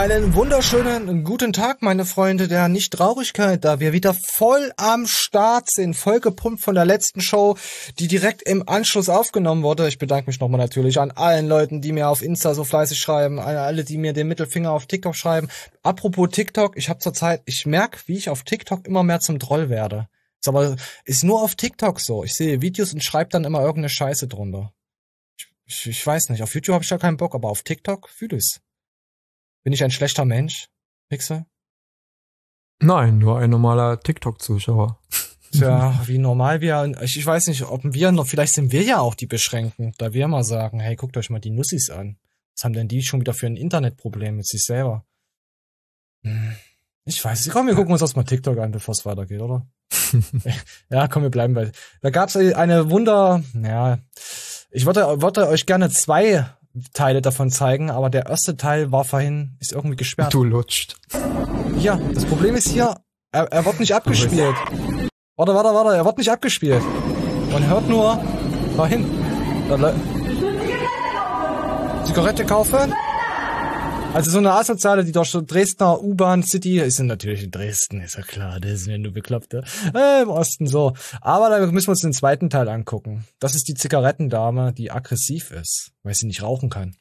Einen wunderschönen guten Tag, meine Freunde der Nicht-Traurigkeit, da wir wieder voll am Start sind, voll gepumpt von der letzten Show, die direkt im Anschluss aufgenommen wurde. Ich bedanke mich nochmal natürlich an allen Leuten, die mir auf Insta so fleißig schreiben, an alle, die mir den Mittelfinger auf TikTok schreiben. Apropos TikTok, ich merke, wie ich auf TikTok immer mehr zum Troll werde. Ist nur auf TikTok so. Ich sehe Videos und schreibe dann immer irgendeine Scheiße drunter. Ich weiß nicht, auf YouTube habe ich ja keinen Bock, aber auf TikTok fühle ich's. Bin ich ein schlechter Mensch, Pixel? Nein, nur ein normaler TikTok-Zuschauer. Tja, wie normal wir, ich weiß nicht, ob wir noch, vielleicht sind wir ja auch die Beschränkten, da wir mal sagen, hey, guckt euch mal die Nussis an. Was haben denn die schon wieder für ein Internetproblem mit sich selber? Ich weiß nicht, komm, wir gucken uns erstmal TikTok an, bevor es weitergeht, oder? Ja, komm, wir bleiben bei. Da gab's eine ich wollte euch gerne 2 Teile davon zeigen, aber der erste Teil ist irgendwie gesperrt. Du lutscht. Ja, das Problem ist hier, er wird nicht abgespielt. Warte, er wird nicht abgespielt. Man hört nur, da hinten. Zigarette kaufen? Also so eine Asoziale, die durch so Dresdner U-Bahn City, ist natürlich in Dresden, ist ja klar, das ist ja nur Bekloppte. Im Osten so. Aber da müssen wir uns den zweiten Teil angucken. Das ist die Zigarettendame, die aggressiv ist, weil sie nicht rauchen kann.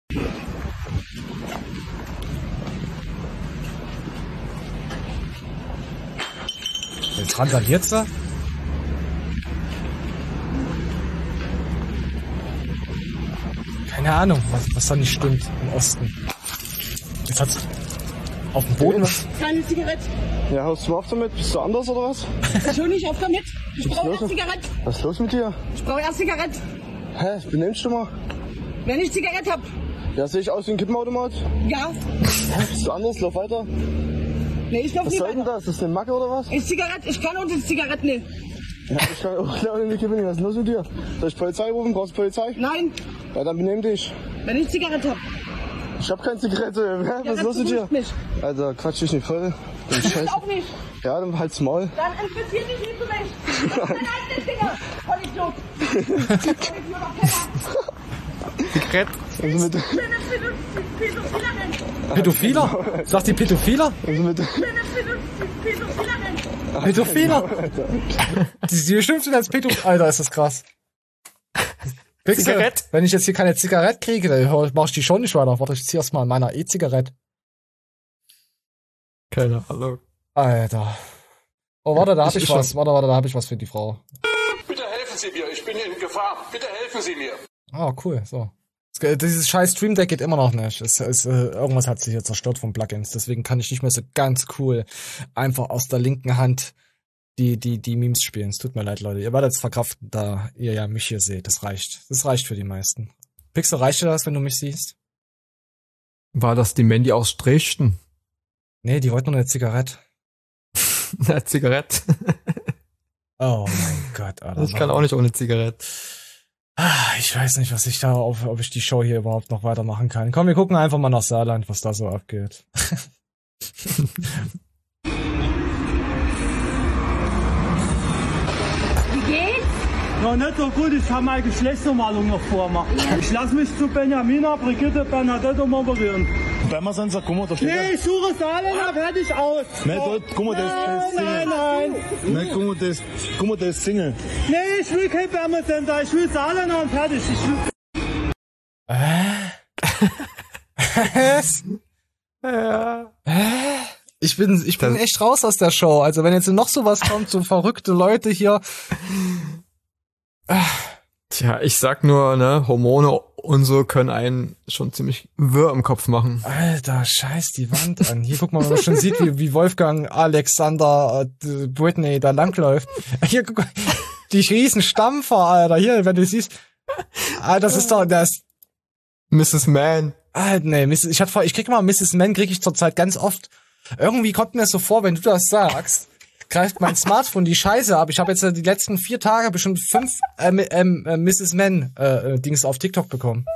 Jetzt randaliert sie. Keine Ahnung, was da nicht stimmt im Osten. Jetzt hat's auf dem Boden. Keine Zigarette. Ja, hörst du auf damit? Bist du anders oder was? Ich höre nicht auf damit. Ich brauche erst Zigarette. Was ist los mit dir? Ich brauche erst Zigarette. Hä? Benimmst du mal? Wenn ich Zigarette hab. Ja, sehe ich aus wie ein Kippenautomat? Ja. Hä? Bist du anders? Lauf weiter. Nee, ich lauf Was nicht soll denn weiter. das? Ist das eine Macke oder was? Ist Zigarette. Ich kann uns jetzt Zigarette nehmen. Ja, ich kann auch klar in die Kippe nehmen. Was ist los mit dir? Soll ich Polizei rufen? Brauchst du Polizei? Nein. Ja, dann benimm dich. Wenn ich Zigarette hab. Ich hab keine Zigarette. Hä? Was ist los mit dir? Mich. Alter, quatsch dich nicht voll. Das ist auch nicht. Ja, dann halt's Maul. Dann interessiert dich nicht für mich. Das ist dein Dinger. Vollidiot. Vollidiot auf Keller. Zigarette. Also mit, Pädophiler? Sagt die Pädophiler? also mit, Pädophiler? Die schimpft als Pädophiler. Alter, ist das krass. Pixel, Zigarette? wenn ich jetzt hier keine Zigarette kriege, dann mach ich die schon nicht weiter. Warte, ich zieh erst mal an meiner E-Zigarette. Keine Ahnung. Alter. Oh, warte, da hab ich was. Warte, da hab ich was für die Frau. Bitte helfen Sie mir, ich bin in Gefahr. Bitte helfen Sie mir. Ah, cool, so. Dieses scheiß Stream Deck geht immer noch nicht. Irgendwas hat sich jetzt zerstört von Plugins. Deswegen kann ich nicht mehr so ganz cool einfach aus der linken Hand die Memes spielen. Es tut mir leid, Leute. Ihr werdet es verkraften, da ihr ja mich hier seht. Das reicht. Das reicht für die meisten. Pixel, reicht dir das, wenn du mich siehst? War das die Mandy aus Dresden? Nee, die wollten nur eine Zigarette. Eine Zigarette? Oh mein Gott, Alter. Ich kann auch nicht ohne Zigarette. Ich weiß nicht, ob ich die Show hier überhaupt noch weitermachen kann. Komm, wir gucken einfach mal nach Saarland, was da so abgeht. Wie geht's? Ja, nicht so gut, ich habe meine Geschlechtsnormalung noch vor mir. Ich lasse mich zu Benjamina, Brigitte, Bernadette operieren. wenn wir sonst guck mal, da steht Nee, ich suche Saarländer, fertig aus. Nee, guck mal, das ist Single. Nein. Nee, guck mal, das ist Single. Nee, ich will kein Wärmecenter, ich will Saarländer und fertig. Was? Ja. Ich bin echt raus aus der Show. Also wenn jetzt noch sowas kommt, so verrückte Leute hier. Tja, ich sag nur, ne, Hormone und so können einen schon ziemlich wirr im Kopf machen. Alter, scheiß die Wand an. Hier, guck mal, wenn man schon sieht, wie Wolfgang, Alexander, Britney da langläuft. Hier, guck mal, die riesen Stampfer, Alter. Hier, wenn du siehst. Alter, das ist doch, das. Mrs. Man. Alter, nee, ich krieg mal Mrs. Man, krieg ich zurzeit ganz oft. Irgendwie kommt mir das so vor, wenn du das sagst, greift mein Smartphone die Scheiße ab. Ich habe jetzt die letzten 4 Tage bestimmt 5 Mrs. Man Dings auf TikTok bekommen.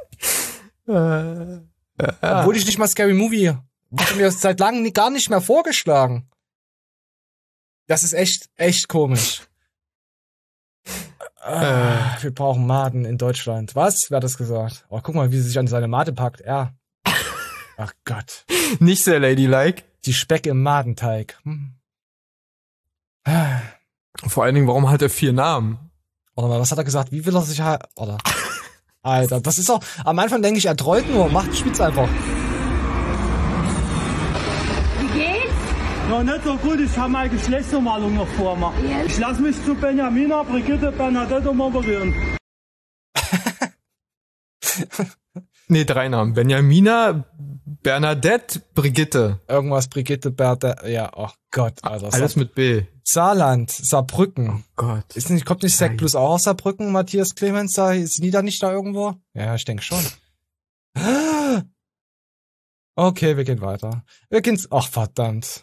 Obwohl ich nicht mal Scary Movie, wurde mir das seit langem gar nicht mehr vorgeschlagen. Das ist echt komisch. Wir brauchen Maden in Deutschland. Was? Wer hat das gesagt? Oh, guck mal, wie sie sich an seine Mate packt. Ja. Ach Gott. Nicht sehr ladylike. Die Speck im Madenteig. Vor allen Dingen, warum hat er 4 Namen? Warte mal, was hat er gesagt? Wie will er sich halt... Oder? Alter, das ist doch... Am Anfang denke ich, er trollt nur. Spiel's einfach. Wie geht's? Ja, nicht so gut, ich habe meine Geschlechtsumwandlung noch vor mir. Ja. Ich lasse mich zu Benjamina, Brigitte, Bernadette umoperieren. Nee, 3 Namen. Benjamina, Bernadette, Brigitte. Irgendwas, Brigitte, Bertha... Ja, oh Gott, Alter. Alles mit B. Saarland, Saarbrücken. Gott. Kommt nicht Sekt Plus auch aus Saarbrücken, Matthias Clemens? Sind die da nicht da irgendwo? Ja, ich denke schon. Okay, wir gehen weiter. Ach, verdammt.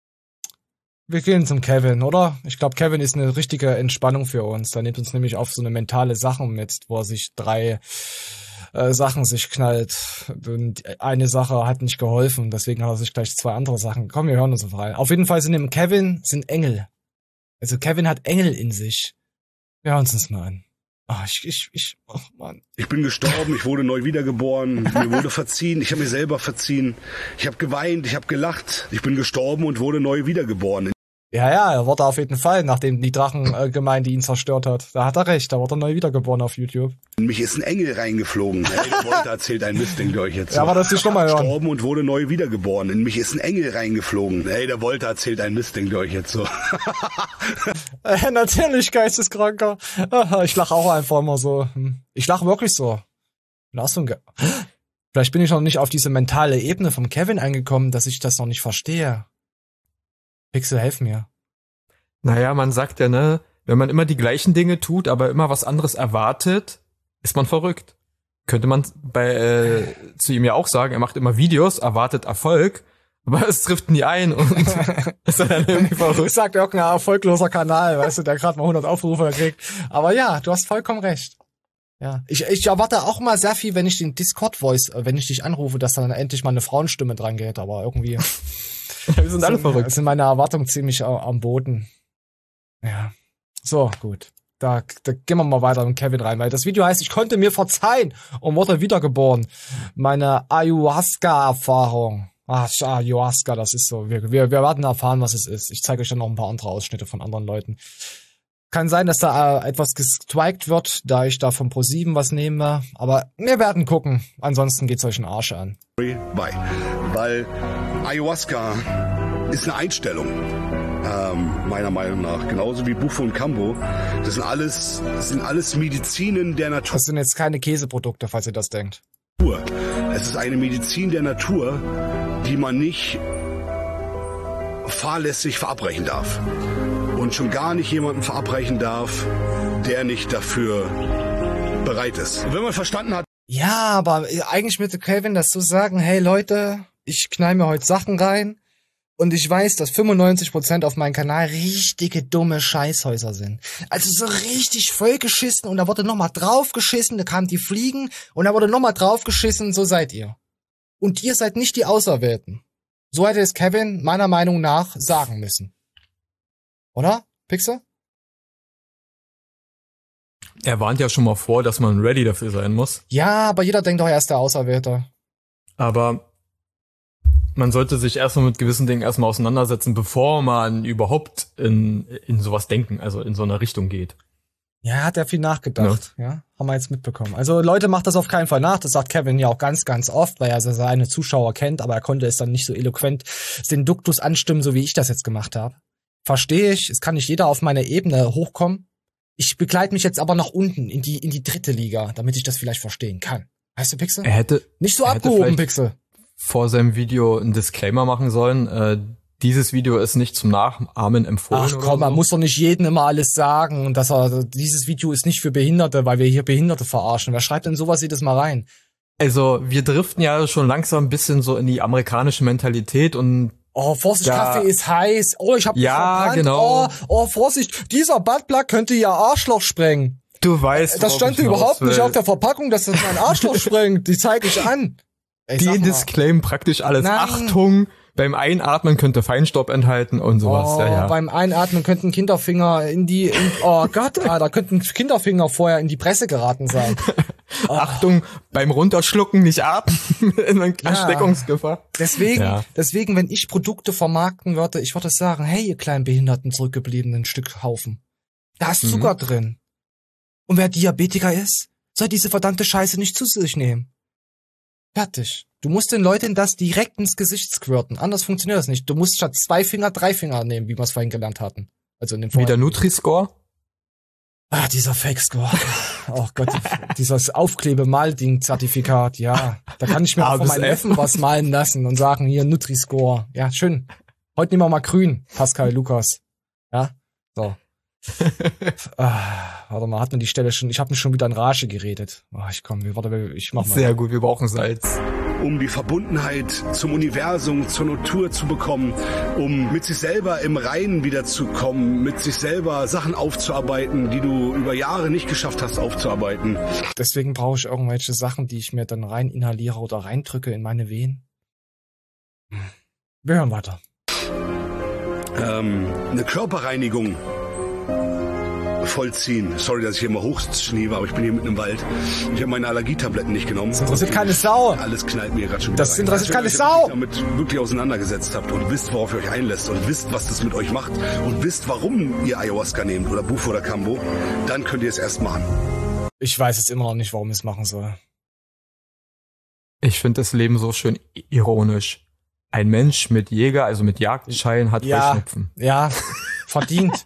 Wir gehen zum Kevin, oder? Ich glaube, Kevin ist eine richtige Entspannung für uns. Der nimmt uns nämlich auf so eine mentale Sache mit, wo er sich 3 Sachen sich knallt. Und eine Sache hat nicht geholfen, deswegen hat er sich gleich 2 andere Sachen. Komm, wir hören uns auf rein. Auf jeden Fall sind im Kevin Engel. Also Kevin hat Engel in sich. Wir hören uns das mal an. Oh Mann. Ich bin gestorben, ich wurde neu wiedergeboren, mir wurde verziehen, ich habe mir selber verziehen, ich habe geweint, ich habe gelacht, ich bin gestorben und wurde neu wiedergeboren. Ja, er wurde auf jeden Fall, nachdem die Drachengemeinde ihn zerstört hat. Da hat er recht, da wurde er neu wiedergeboren auf YouTube. In mich ist ein Engel reingeflogen. Hey, der Wolter erzählt ein Mist, denkt ihr euch jetzt. Ja, aber das ist schon mal hören. Gestorben und wurde neu wiedergeboren. In mich ist ein Engel reingeflogen. Hey, der Wolter erzählt ein Mist, denkt ihr euch jetzt so. Natürlich, Geisteskranker. Ich lache auch einfach immer so. Ich lache wirklich so. Vielleicht bin ich noch nicht auf diese mentale Ebene vom Kevin eingekommen, dass ich das noch nicht verstehe. Pixel, helf mir. Naja, man sagt ja, ne, wenn man immer die gleichen Dinge tut, aber immer was anderes erwartet, ist man verrückt. Könnte man zu ihm ja auch sagen, er macht immer Videos, erwartet Erfolg, aber es trifft nie ein und ist dann irgendwie verrückt. Das sagt irgendein erfolgloser Kanal, weißt du, der gerade mal 100 Aufrufe kriegt. Aber ja, du hast vollkommen recht. Ja, ich erwarte auch mal sehr viel, wenn ich den Discord-Voice, wenn ich dich anrufe, dass dann endlich mal eine Frauenstimme dran geht, aber irgendwie... Wir sind alle verrückt. Sind meine Erwartungen ziemlich am Boden. Ja. So, gut. Da gehen wir mal weiter in Kevin rein, weil das Video heißt, ich konnte mir verzeihen und wurde wiedergeboren. Meine Ayahuasca-Erfahrung. Ayahuasca, das ist so. Wir werden erfahren, was es ist. Ich zeige euch dann noch ein paar andere Ausschnitte von anderen Leuten. Kann sein, dass da etwas gestrikt wird, da ich da von Pro7 was nehme. Aber wir werden gucken. Ansonsten geht's euch einen Arsch an. Weil Ayahuasca ist eine Einstellung, meiner Meinung nach. Genauso wie Bufo und Cambo. Das sind alles Medizinen der Natur. Das sind jetzt keine Käseprodukte, falls ihr das denkt. Es ist eine Medizin der Natur, die man nicht fahrlässig verabreichen darf. Und schon gar nicht jemanden verabreichen darf, der nicht dafür bereit ist. Und wenn man verstanden hat... Ja, aber eigentlich müsste Kevin das so sagen, hey Leute, ich knall mir heute Sachen rein und ich weiß, dass 95% auf meinem Kanal richtige dumme Scheißhäuser sind. Also so richtig vollgeschissen und da wurde nochmal draufgeschissen, da kamen die Fliegen und da wurde nochmal draufgeschissen, so seid ihr. Und ihr seid nicht die Auserwählten. So hätte es Kevin meiner Meinung nach sagen müssen. Oder, Pixel? Er warnt ja schon mal vor, dass man ready dafür sein muss. Ja, aber jeder denkt doch, er ist der Auserwählte. Aber man sollte sich erstmal mit gewissen Dingen erstmal auseinandersetzen, bevor man überhaupt in sowas denken, also in so eine Richtung geht. Ja, hat er viel nachgedacht. Ja, haben wir jetzt mitbekommen. Also Leute, macht das auf keinen Fall nach. Das sagt Kevin ja auch ganz, ganz oft, weil er seine Zuschauer kennt, aber er konnte es dann nicht so eloquent den Duktus anstimmen, so wie ich das jetzt gemacht habe. Verstehe ich, es kann nicht jeder auf meine Ebene hochkommen. Ich begleite mich jetzt aber nach unten in die 3. Liga, damit ich das vielleicht verstehen kann. Weißt du, Pixel? Er hätte nicht so abgehoben, Pixel. Vor seinem Video einen Disclaimer machen sollen. Dieses Video ist nicht zum Nachahmen empfohlen. Ach komm, man muss doch nicht jedem immer alles sagen und dieses Video ist nicht für Behinderte, weil wir hier Behinderte verarschen. Wer schreibt denn sowas jedes Mal rein? Also, wir driften ja schon langsam ein bisschen so in die amerikanische Mentalität und oh, Vorsicht, ja. Kaffee ist heiß. Oh, ich hab mich verbrannt. Genau. Oh, Vorsicht, dieser Buttplug könnte ihr Arschloch sprengen. Du weißt, das stand überhaupt nicht auf der Verpackung, dass das mein Arschloch sprengt. Die zeige ich an. Ey, die disclaimen praktisch alles. Nein. Achtung, beim Einatmen könnte Feinstaub enthalten und sowas. Oh, ja. Beim Einatmen könnten Kinderfinger oh Gott, da könnten Kinderfinger vorher in die Presse geraten sein. Achtung, beim Runterschlucken nicht ab. Ansteckungsgefahr. Deswegen, wenn ich Produkte vermarkten würde, ich würde sagen, hey, ihr kleinen behinderten, zurückgebliebenen Stückhaufen. Da ist Zucker drin. Und wer Diabetiker ist, soll diese verdammte Scheiße nicht zu sich nehmen. Fertig. Du musst den Leuten das direkt ins Gesicht squirten. Anders funktioniert das nicht. Du musst statt 2 Finger 3 Finger nehmen, wie wir es vorhin gelernt hatten. Also in dem Wie der Nutri-Score? Ah, dieser Fake-Score. Oh Gott, dieses Aufklebe-Mal-Ding-Zertifikat, ja. Da kann ich mir auch von meinem Neffen was malen lassen und sagen, hier, Nutri-Score. Ja, schön. Heute nehmen wir mal grün, Pascal, Lukas. Ja, so. Warte mal, hat man die Stelle schon, ich habe mich schon wieder in Rage geredet. Ich mach mal. Sehr gut, wir brauchen Salz. Um die Verbundenheit zum Universum, zur Natur zu bekommen, um mit sich selber im Reinen wiederzukommen, mit sich selber Sachen aufzuarbeiten, die du über Jahre nicht geschafft hast aufzuarbeiten. Deswegen brauche ich irgendwelche Sachen, die ich mir dann rein inhaliere oder reindrücke in meine Wehen. Wir hören weiter. Eine Körperreinigung vollziehen. Sorry, dass ich hier immer hochschniebe, aber ich bin hier mitten im Wald. Ich habe meine Allergietabletten nicht genommen. Das interessiert keine Sau. Alles knallt mir gerade schon wieder Das rein. interessiert keine Wenn ihr Sau. euch damit wirklich auseinandergesetzt habt und wisst, worauf ihr euch einlässt und wisst, was das mit euch macht und wisst, warum ihr Ayahuasca nehmt oder Bufo oder Kambo, dann könnt ihr es erst machen. Ich weiß jetzt immer noch nicht, warum ich es machen soll. Ich finde das Leben so schön ironisch. Ein Mensch mit Jäger, also mit Jagdschein, hat Heuschnupfen. Ja, verdient.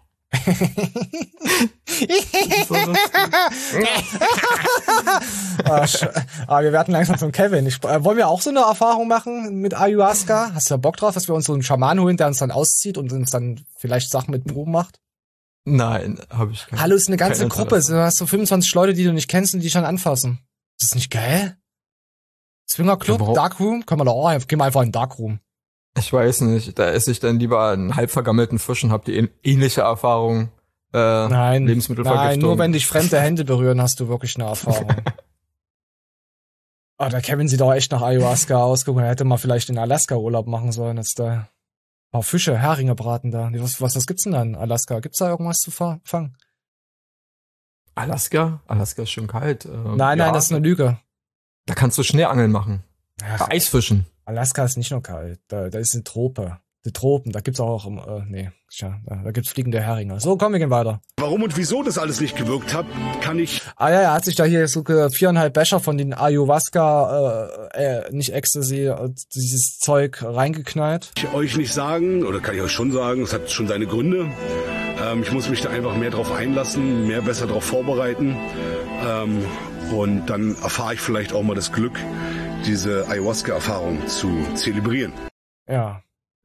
Wir werden langsam zum Kevin. Wollen wir auch so eine Erfahrung machen mit Ayahuasca? Hast du da Bock drauf, dass wir uns so einen Schaman holen, der uns dann auszieht und uns dann vielleicht Sachen mit Proben macht? Nein, habe ich keine. Hallo, ist eine ganze Gruppe. Du hast so 25 Leute, die du nicht kennst und die schon anfassen. Ist das nicht geil? Swingerclub, Darkroom? Können wir da auch, gehen wir einfach in den Darkroom. Ich weiß nicht, da esse ich dann lieber einen halb vergammelten Fisch und habe die ähnliche Erfahrung. Nein, Lebensmittelvergiftung. Nein, nur wenn dich fremde Hände berühren, hast du wirklich eine Erfahrung. Der Kevin sieht auch echt nach Ayahuasca aus. Guck mal, er hätte mal vielleicht in Alaska Urlaub machen sollen. Jetzt da ein paar Fische, Heringe braten da. Was gibt's denn da in Alaska? Gibt's da irgendwas zu fangen? Alaska? Alaska ist schon kalt. Nein, das ist eine Lüge. Da kannst du Schneeangeln machen. Ach, Eisfischen. Alaska ist nicht nur kalt. Da ist eine Trope. Die Tropen, da gibt's auch, da gibt's fliegende Heringe. So, komm, wir gehen weiter. Warum und wieso das alles nicht gewirkt hat, kann ich... Er hat sich da hier so 4,5 Becher von den Ayahuasca, nicht Ecstasy, dieses Zeug reingeknallt. euch nicht sagen, oder kann ich euch schon sagen, es hat schon seine Gründe. Ich muss mich da einfach mehr drauf einlassen, besser drauf vorbereiten. Und dann erfahre ich vielleicht auch mal das Glück, diese Ayahuasca-Erfahrung zu zelebrieren. Ja.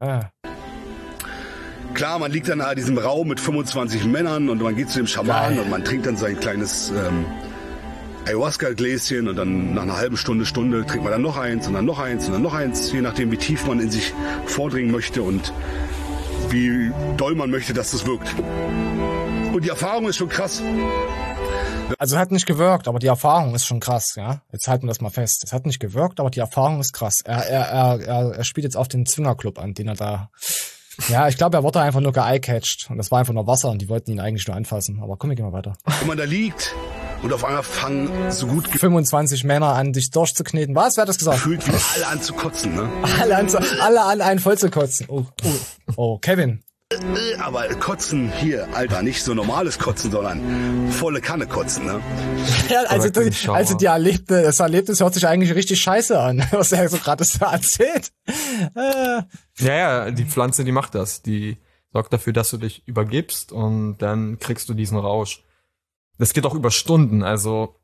Klar, man liegt dann in diesem Raum mit 25 Männern und man geht zu dem Schamanen und man trinkt dann sein kleines Ayahuasca-Gläschen und dann nach einer halben Stunde trinkt man dann noch eins und dann noch eins und dann noch eins, je nachdem wie tief man in sich vordringen möchte und wie doll man möchte, dass das wirkt. Und die Erfahrung ist schon krass. Also hat nicht gewirkt, aber die Erfahrung ist schon krass, ja. Jetzt halten wir das mal fest. Es hat nicht gewirkt, aber die Erfahrung ist krass. Er spielt jetzt auf den Zwingerclub an, den er da... Ja, ich glaube, er wurde einfach nur ge-eye-catcht. Und das war einfach nur Wasser und die wollten ihn eigentlich nur anfassen. Aber komm, wir gehen mal weiter. Wenn man da liegt und auf einmal fangen so gut 25 Männer an, dich durchzukneten. Was? Wer hat das gesagt? gefühlt wie alle an zu kotzen, ne? Alle an einen voll zu kotzen. Oh, Kevin. Aber Kotzen hier, Alter, nicht so normales Kotzen, sondern volle Kanne kotzen, ne? Ja, das Erlebnis hört sich eigentlich richtig scheiße an, was er so gerade so erzählt. Ja, die Pflanze, die macht das. Die sorgt dafür, dass du dich übergibst und dann kriegst du diesen Rausch. Das geht auch über Stunden, also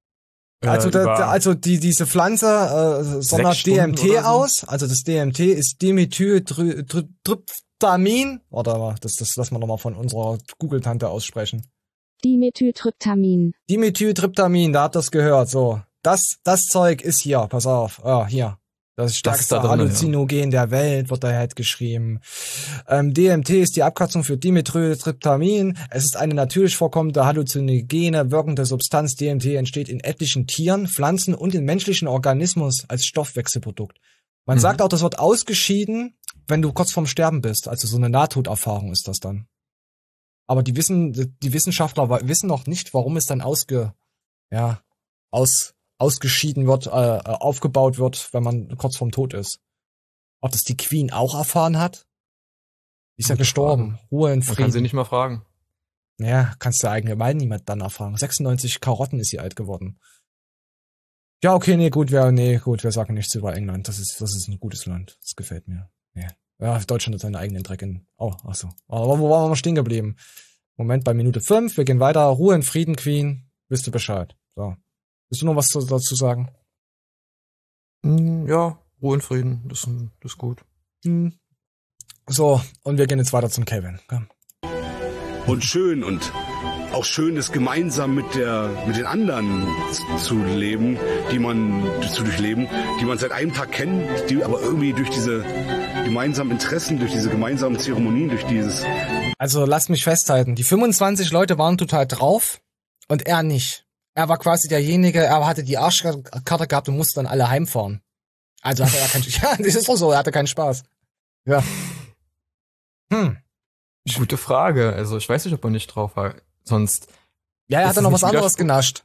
diese Pflanze sondert DMT aus. Also das DMT ist Dimethyltryptamin. Oder das lassen wir nochmal von unserer Google-Tante aussprechen. Dimethyltryptamin. Dimethyltryptamin, da habt ihr es gehört. So, das Zeug ist hier. Pass auf. Hier. Das stärkste Halluzinogen der Welt, wird da halt geschrieben. DMT ist die Abkürzung für Dimethyltryptamin. Es ist eine natürlich vorkommende halluzinogene wirkende Substanz. DMT entsteht in etlichen Tieren, Pflanzen und im menschlichen Organismus als Stoffwechselprodukt. Man sagt auch, das wird ausgeschieden, wenn du kurz vorm Sterben bist. Also so eine Nahtoderfahrung ist das dann. Aber die Wissenschaftler wissen noch nicht, warum es dann ausgeschieden wird, aufgebaut wird, wenn man kurz vorm Tod ist. Ob das die Queen auch erfahren hat? Die ist ja gestorben. Ruhe in Man kann sie Frieden. nicht mal fragen. Ja, kannst du allgemein niemand dann erfahren. 96 Karotten ist sie alt geworden. Ja, okay, wir sagen nichts über England. Das ist ein gutes Land. Das gefällt mir. Nee. Ja, Deutschland hat seinen eigenen Dreck in. Oh, ach so. Aber wo waren wir stehen geblieben? Moment, bei Minute 5. Wir gehen weiter. Ruhe in Frieden, Queen. Wisst du Bescheid. So. Willst du noch was dazu sagen? Ja, Ruhe und Frieden, das ist gut. So, und wir gehen jetzt weiter zum Kevin. Komm. Und schön und auch schön, das gemeinsam mit den anderen zu leben, zu durchleben, die man seit einem Tag kennt, die aber irgendwie durch diese gemeinsamen Interessen, durch diese gemeinsamen Zeremonien, durch dieses... Also lasst mich festhalten, die 25 Leute waren total drauf und er nicht. Er war quasi derjenige, er hatte die Arschkarte gehabt und musste dann alle heimfahren. Also hatte er keinen ja, das ist doch so, er hatte keinen Spaß. Ja. Gute Frage. Also ich weiß nicht, ob er nicht drauf war. Sonst. Ja, er hat dann noch was anderes genascht.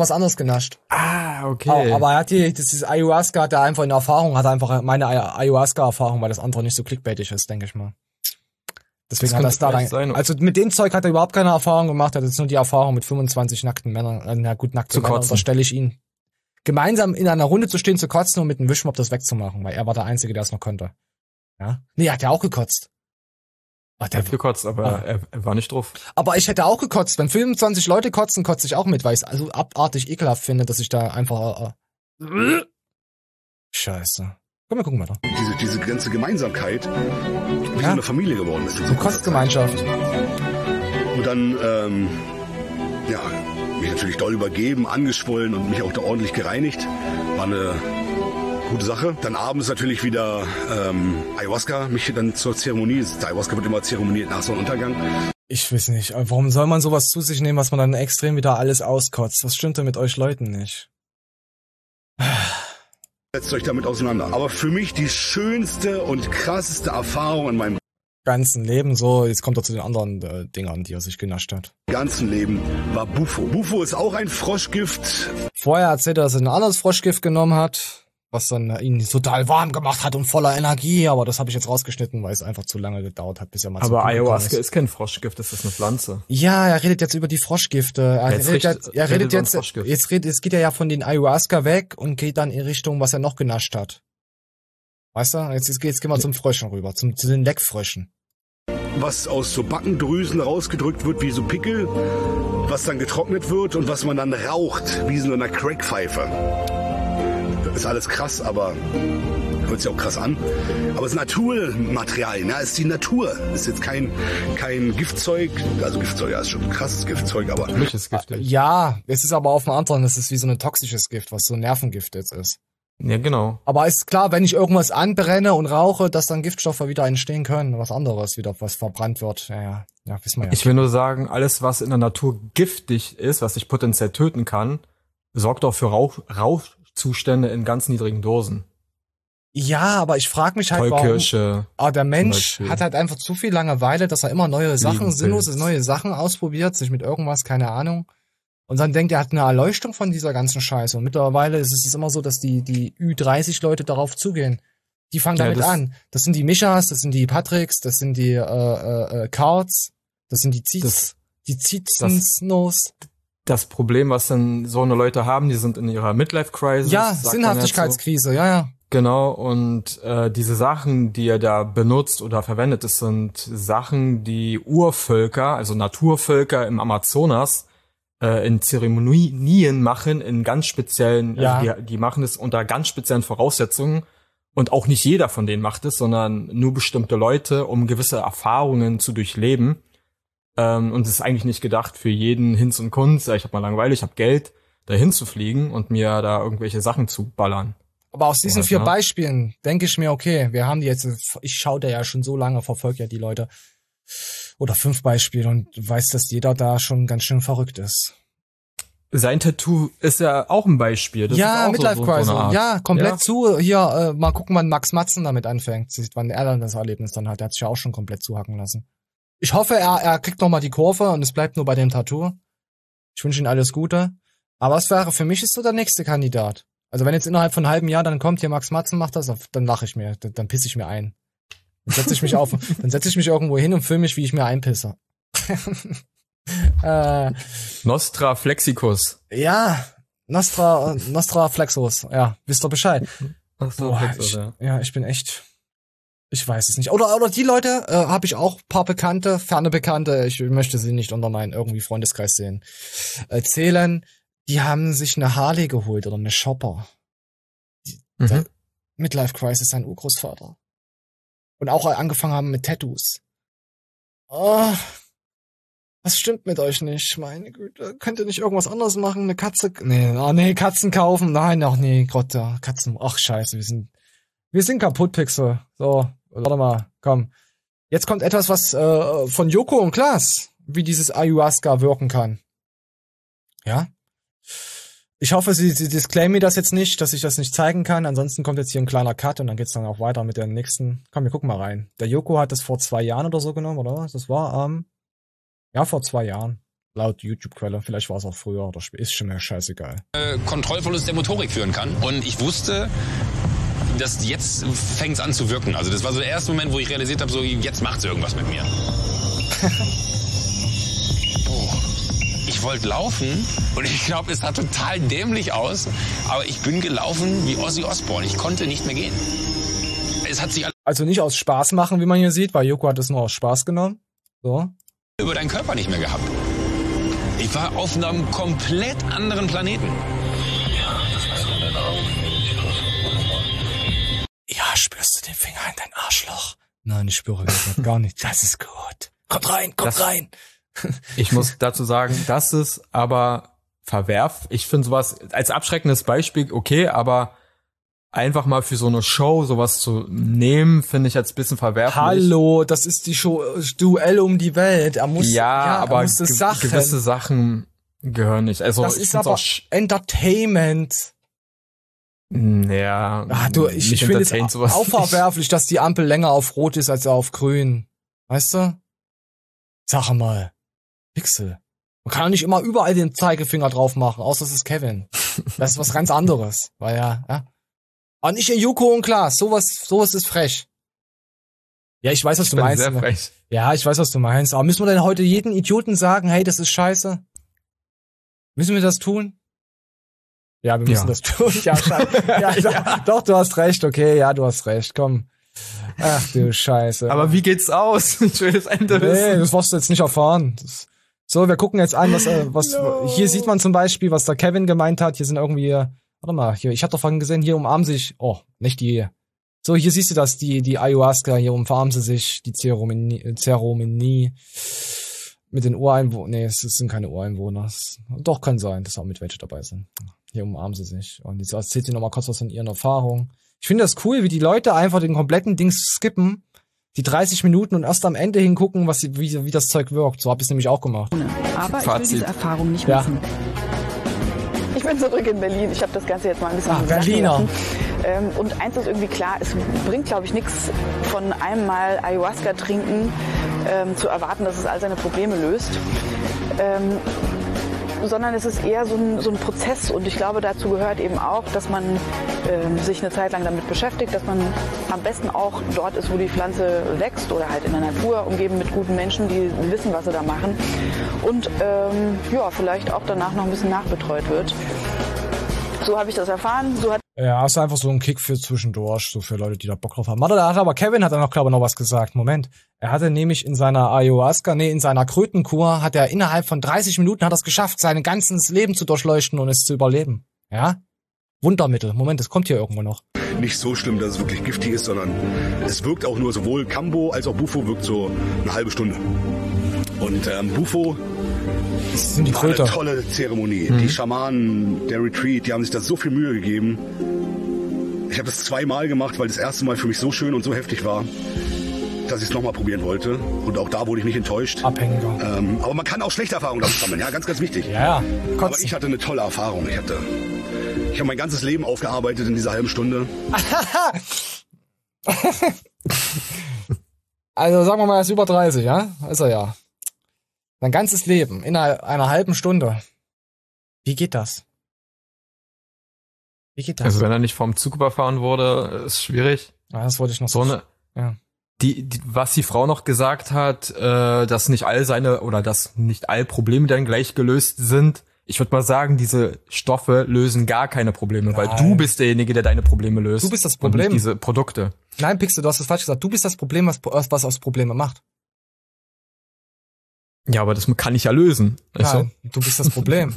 Okay. Aber er hat dieses Ayahuasca hat er einfach in Erfahrung, hat einfach meine Ayahuasca-Erfahrung, weil das andere nicht so clickbaitig ist, denke ich mal. Deswegen hat er es da rein. Sein. Also mit dem Zeug hat er überhaupt keine Erfahrung gemacht, er hat jetzt nur die Erfahrung mit 25 nackten Männern, nackte Männer, unterstelle ich ihn. Gemeinsam in einer Runde zu stehen, zu kotzen und mit einem Wischmopp das wegzumachen, weil er war der Einzige, der es noch konnte. Ja? Nee, er hat ja auch gekotzt. Er hat gekotzt, aber er war nicht drauf. Aber ich hätte auch gekotzt. Wenn 25 Leute kotzen, kotze ich auch mit, weil ich es also abartig ekelhaft finde, dass ich da einfach... Scheiße. Komm, wir gucken weiter. Diese ganze Gemeinsamkeit wie so eine Familie geworden ist. So Kostgemeinschaft. Und dann, mich natürlich doll übergeben, angeschwollen und mich auch da ordentlich gereinigt. War eine gute Sache. Dann abends natürlich wieder Ayahuasca, mich dann zur Zeremonie. Der Ayahuasca wird immer zeremoniert nach Sonnenuntergang. Ich weiß nicht, warum soll man sowas zu sich nehmen, was man dann extrem wieder alles auskotzt? Was stimmt denn mit euch Leuten nicht? Setzt euch damit auseinander. Aber für mich die schönste und krasseste Erfahrung in meinem ganzen Leben so, jetzt kommt er zu den anderen Dingern, die er sich genascht hat. Ganzen Leben war Bufo. Bufo ist auch ein Froschgift. Vorher erzählt er, dass er ein anderes Froschgift genommen hat, was dann ihn total warm gemacht hat und voller Energie, aber das habe ich jetzt rausgeschnitten, weil es einfach zu lange gedauert hat, bis er mal Aber Ayahuasca ist kein Froschgift, das ist eine Pflanze. Ja, er redet jetzt über die Froschgifte. Jetzt geht er ja von den Ayahuasca weg und geht dann in Richtung, was er noch genascht hat. Weißt du? Jetzt gehen wir zum Fröschen rüber, zu den Leckfröschen. Was aus so Backendrüsen rausgedrückt wird wie so Pickel, was dann getrocknet wird und was man dann raucht, wie so eine Crackpfeife. Das ist alles krass, aber hört sich auch krass an. Aber es ist Naturmaterialien, ja, es ist die Natur. Es ist jetzt kein Giftzeug, also Giftzeug, ja, ist schon ein krasses Giftzeug, aber... Für mich ist giftig. Ja, es ist aber auf einem anderen, es ist wie so ein toxisches Gift, was so ein Nervengift jetzt ist. Ja, genau. Aber ist klar, wenn ich irgendwas anbrenne und rauche, dass dann Giftstoffe wieder entstehen können, was anderes wieder, was verbrannt wird. Ja, wissen wir ja. Ich will nur sagen, alles, was in der Natur giftig ist, was sich potenziell töten kann, sorgt auch für Rauchzustände in ganz niedrigen Dosen. Ja, aber ich frage mich halt, Tollkirsche. Aber der Mensch hat halt einfach zu viel Langeweile, dass er immer neue Sachen, sinnlose neue Sachen ausprobiert, sich mit irgendwas, keine Ahnung. Und dann denkt er, hat eine Erleuchtung von dieser ganzen Scheiße. Und mittlerweile ist es immer so, dass die Ü30-Leute darauf zugehen. Die fangen damit an. Das sind die Mischas, das sind die Patricks, das sind die Cards, das sind die Zitsnos. Das Problem, was dann so eine Leute haben, die sind in ihrer Midlife-Crisis. Ja, Sinnhaftigkeitskrise, ja. Genau, und diese Sachen, die er da benutzt oder verwendet, das sind Sachen, die Urvölker, also Naturvölker im Amazonas, in Zeremonien machen, in ganz speziellen, also die machen es unter ganz speziellen Voraussetzungen und auch nicht jeder von denen macht es, sondern nur bestimmte Leute, um gewisse Erfahrungen zu durchleben. Und es ist eigentlich nicht gedacht für jeden Hinz und Kunz, ich hab mal Langeweile, ich hab Geld, da hinzufliegen und mir da irgendwelche Sachen zu ballern. Aber aus diesen 4 Beispielen denke ich mir, okay, wir haben die jetzt, ich schaue da ja schon so lange, verfolge ja die Leute, oder 5 Beispiele und weiß, dass jeder da schon ganz schön verrückt ist. Sein Tattoo ist ja auch ein Beispiel. Das ja, ist auch Midlife Crisis. So ja, komplett zu. Hier, mal gucken, wann Max Matzen damit anfängt. Wann er dann das Erlebnis dann hat. Der hat sich ja auch schon komplett zuhacken lassen. Ich hoffe, er kriegt noch mal die Kurve und es bleibt nur bei dem Tattoo. Ich wünsche ihm alles Gute. Aber es wäre, für mich ist so der nächste Kandidat. Also wenn jetzt innerhalb von einem halben Jahr dann kommt, hier Max Matzen macht das, dann lache ich mir, dann pisse ich mir ein. Dann setze ich mich dann setze ich mich irgendwo hin und filme mich, wie ich mir einpisse. Nostra Flexicus. Ja, Nostra Flexus, ja, wisst ihr Bescheid. Ich bin echt, ich weiß es nicht. Oder die Leute, habe ich auch paar Bekannte, ferne Bekannte, ich möchte sie nicht unter meinen irgendwie Freundeskreis sehen, erzählen, die haben sich eine Harley geholt oder eine Shopper. Midlife Crisis, sein Urgroßvater. Und auch angefangen haben mit Tattoos. Oh, was stimmt mit euch nicht? Meine Güte, könnt ihr nicht irgendwas anderes machen? Eine Katze? Nee, Katzen kaufen? Nein, ach nee, Gott, ja, Katzen. Ach scheiße, wir sind kaputt, Pixel. So, warte mal, komm. Jetzt kommt etwas, was von Joko und Klaas, wie dieses Ayahuasca wirken kann. Ja? Ich hoffe, sie disclaimen mir das jetzt nicht, dass ich das nicht zeigen kann. Ansonsten kommt jetzt hier ein kleiner Cut und dann geht's dann auch weiter mit der nächsten. Komm, wir gucken mal rein. Der Joko hat das vor 2 Jahren oder so genommen, oder was? Das war vor 2 Jahren. Laut YouTube-Quelle. Vielleicht war es auch früher oder ist schon mir scheißegal. Kontrollverlust der Motorik führen kann. Und ich wusste, dass jetzt fängt's an zu wirken. Also das war so der erste Moment, wo ich realisiert habe, so jetzt macht's irgendwas mit mir. Ich wollte laufen und ich glaube, es sah total dämlich aus, aber ich bin gelaufen wie Ozzy Osbourne. Ich konnte nicht mehr gehen. Es hat sich also nicht aus Spaß machen, wie man hier sieht, weil Joko hat es nur aus Spaß genommen. So. Über deinen Körper nicht mehr gehabt. Ich war auf einem komplett anderen Planeten. Ja, spürst du den Finger in dein Arschloch? Nein, ich spüre das gar nicht. Das ist gut. Kommt rein. Ich muss dazu sagen, das ist aber ich finde sowas als abschreckendes Beispiel okay, aber einfach mal für so eine Show sowas zu nehmen, finde ich als bisschen verwerflich. Hallo, das ist die Show Duell um die Welt. Er muss aber gewisse Sachen gehören nicht. Also das ist aber Entertainment. Ja. Ich finde es auch verwerflich, dass die Ampel länger auf Rot ist als auf Grün. Weißt du? Sag mal. Pixel. Man kann doch nicht immer überall den Zeigefinger drauf machen, außer es ist Kevin. Das ist was ganz anderes. Weil ja. Aber nicht in Joko und Klaas. Sowas ist frech. Ja, ich weiß, was du meinst. Sehr frech. Ja, ich weiß, was du meinst. Aber müssen wir denn heute jeden Idioten sagen, hey, das ist scheiße? Müssen wir das tun? Ja, wir müssen das tun. Ja, doch, du hast recht. Okay, ja, du hast recht. Komm. Ach du Scheiße. Aber wie geht's aus? Ich will das Ende wissen. Nee, das wirst du jetzt nicht erfahren. So, wir gucken jetzt an, was hier sieht man zum Beispiel, was der Kevin gemeint hat. Hier sind irgendwie, warte mal, hier, ich hab doch vorhin gesehen, hier umarmen sich, nicht die. So, hier siehst du das, die Ayahuasca, hier umarmen sie sich, die Zeremonie mit den Ureinwohnern. Nee, es sind keine Ureinwohner. Doch, kann sein, dass auch mit welche dabei sind. Hier umarmen sie sich. Und jetzt erzählt sie nochmal kurz was von ihren Erfahrungen. Ich finde das cool, wie die Leute einfach den kompletten Ding skippen, die 30 Minuten und erst am Ende hingucken, wie das Zeug wirkt. So habe ich es nämlich auch gemacht. Aber ich will diese Erfahrung nicht missen. Ich bin zurück in Berlin. Ich habe das Ganze jetzt mal ein bisschen Berliner. Und eins ist irgendwie klar, es bringt, glaube ich, nichts von einem Mal Ayahuasca trinken, zu erwarten, dass es all seine Probleme löst. Sondern es ist eher so ein Prozess und ich glaube, dazu gehört eben auch, dass man sich eine Zeit lang damit beschäftigt, dass man am besten auch dort ist, wo die Pflanze wächst oder halt in der Natur, umgeben mit guten Menschen, die wissen, was sie da machen und vielleicht auch danach noch ein bisschen nachbetreut wird. So habe ich das erfahren. Ja, ist einfach so ein Kick für zwischendurch, so für Leute, die da Bock drauf haben. Aber Kevin hat dann noch, glaube ich, noch was gesagt. Moment. Er hatte nämlich in seiner in seiner Krötenkur hat er innerhalb von 30 Minuten hat er es geschafft, sein ganzes Leben zu durchleuchten und es zu überleben. Ja? Wundermittel. Moment, es kommt hier irgendwo noch. Nicht so schlimm, dass es wirklich giftig ist, sondern es wirkt auch nur sowohl Kambo als auch Bufo wirkt so eine halbe Stunde. Und Bufo das sind die war eine tolle Zeremonie. Die Schamanen, der Retreat, die haben sich da so viel Mühe gegeben. Ich habe das 2-mal gemacht, weil das erste Mal für mich so schön und so heftig war, dass ich es nochmal probieren wollte. Und auch da wurde ich nicht enttäuscht. Abhängiger. Aber man kann auch schlechte Erfahrungen damit sammeln. Ja, ganz, ganz wichtig. Ja. Aber ich hatte eine tolle Erfahrung. Ich habe mein ganzes Leben aufgearbeitet in dieser halben Stunde. Also sagen wir mal, er ist über 30, ja? Ist er ja. Sein ganzes Leben in einer halben Stunde. Wie geht das? Wie geht das? Also wenn er nicht vom Zug überfahren wurde, ist schwierig. Ja, das wollte ich noch so eine. Ja. Was die Frau noch gesagt hat, dass nicht all Probleme dann gleich gelöst sind. Ich würde mal sagen, diese Stoffe lösen gar keine Probleme, weil du bist derjenige, der deine Probleme löst. Du bist das Problem. Und nicht diese Produkte. Nein, Pixel, du hast es falsch gesagt. Du bist das Problem, was aus Probleme macht. Ja, aber das kann ich ja lösen. Nein, du bist das Problem.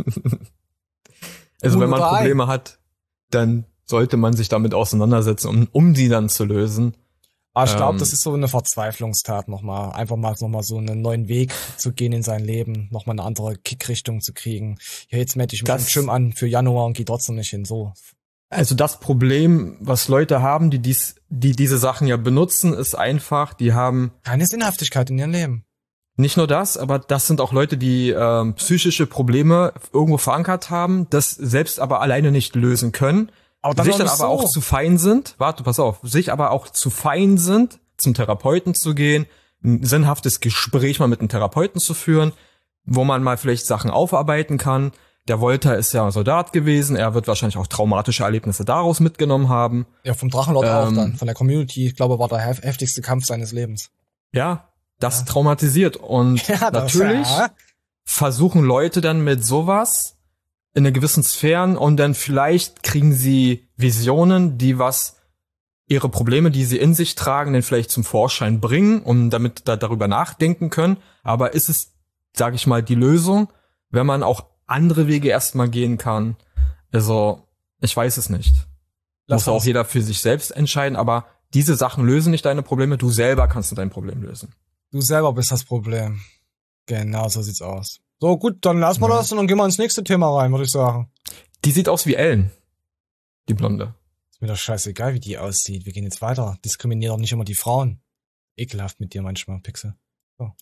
Also wenn man Probleme hat, dann sollte man sich damit auseinandersetzen, um die dann zu lösen. Aber ich glaube, das ist so eine Verzweiflungstat nochmal. Einfach mal nochmal so einen neuen Weg zu gehen in sein Leben, nochmal eine andere Kickrichtung zu kriegen. Ja, jetzt melde ich mich im Gym an für Januar und gehe trotzdem nicht hin. So. Also das Problem, was Leute haben, die diese Sachen ja benutzen, ist einfach, die haben keine Sinnhaftigkeit in ihrem Leben. Nicht nur das, aber das sind auch Leute, die psychische Probleme irgendwo verankert haben, das selbst aber alleine nicht lösen können. Aber sich dann aber auch zu fein sind, sich aber auch zu fein sind, zum Therapeuten zu gehen, ein sinnhaftes Gespräch mal mit einem Therapeuten zu führen, wo man mal vielleicht Sachen aufarbeiten kann. Der Wolter ist ja Soldat gewesen, er wird wahrscheinlich auch traumatische Erlebnisse daraus mitgenommen haben. Ja, vom Drachenlord auch dann, von der Community, ich glaube, war der heftigste Kampf seines Lebens. Ja, das traumatisiert und natürlich versuchen Leute dann mit sowas in einer gewissen Sphären und dann vielleicht kriegen sie Visionen, die ihre Probleme, die sie in sich tragen, dann vielleicht zum Vorschein bringen, um damit darüber nachdenken können. Aber ist es, sage ich mal, die Lösung, wenn man auch andere Wege erstmal gehen kann? Also, ich weiß es nicht. Muss auch jeder für sich selbst entscheiden, aber diese Sachen lösen nicht deine Probleme, du selber kannst dein Problem lösen. Du selber bist das Problem. Genau, so sieht's aus. So, gut, dann lassen wir das und dann gehen wir ins nächste Thema rein, würde ich sagen. Die sieht aus wie Ellen. Die Blonde. Ist mir doch scheißegal, wie die aussieht. Wir gehen jetzt weiter. Diskriminier doch nicht immer die Frauen. Ekelhaft mit dir manchmal, Pixel. So.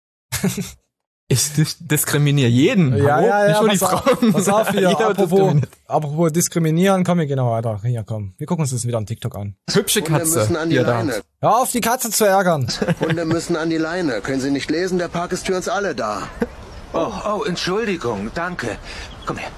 Ich diskriminiere jeden. Ja, nicht nur die Frauen. Pass auf hier, apropos diskriminieren, komm, wir gehen noch weiter. Hier, komm. Wir gucken uns das wieder an TikTok an. Hübsche Katze. Hunde müssen an die Leine. Hör auf, die Katze zu ärgern. Hunde müssen an die Leine. Können Sie nicht lesen? Der Park ist für uns alle da. Oh, Entschuldigung, danke. Komm her.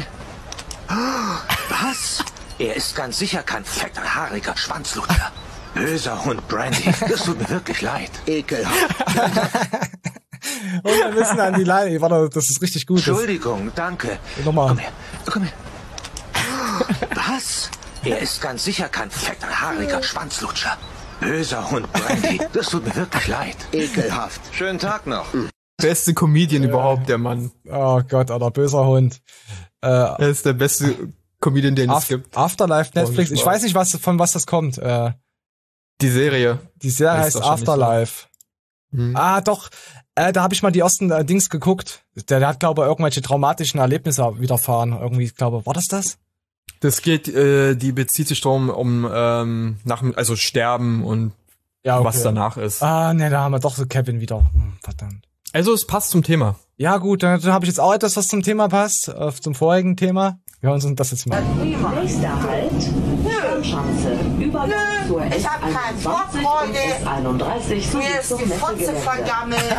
Was? Er ist ganz sicher kein fetter, haariger Schwanzlutscher. Böser Hund Brandy. Das tut mir wirklich leid. Ekelhaft. Und wir müssen an die Leine. Warte, das ist richtig gut. Entschuldigung, danke. Nochmal. Komm her. Was? Er ist ganz sicher kein fetter, haariger Schwanzlutscher. Böser Hund Brandy. Das tut mir wirklich leid. Ekelhaft. Schönen Tag noch. Beste Comedian überhaupt, der Mann. Oh Gott, Alter, böser Hund. Er ist der beste Comedian, den es gibt. Afterlife, Netflix. Ich weiß nicht, von was das kommt. Die Serie. Die Serie heißt Afterlife. Doch. Da habe ich mal die ersten Dings geguckt. Der hat, glaube ich, irgendwelche traumatischen Erlebnisse widerfahren. Irgendwie, glaube, war das? Das geht, die bezieht sich darum, also Sterben und was danach ist. Ne, da haben wir doch so Kevin wieder. Verdammt. Also es passt zum Thema. Ja gut, dann habe ich jetzt auch etwas, was zum Thema passt, zum vorigen Thema. Wir hören uns das jetzt mal. Nächster Halt, Schanze. Übergang zur ich hab keinen Vorfreude. S31. Mir ist die Fotze vergammelt.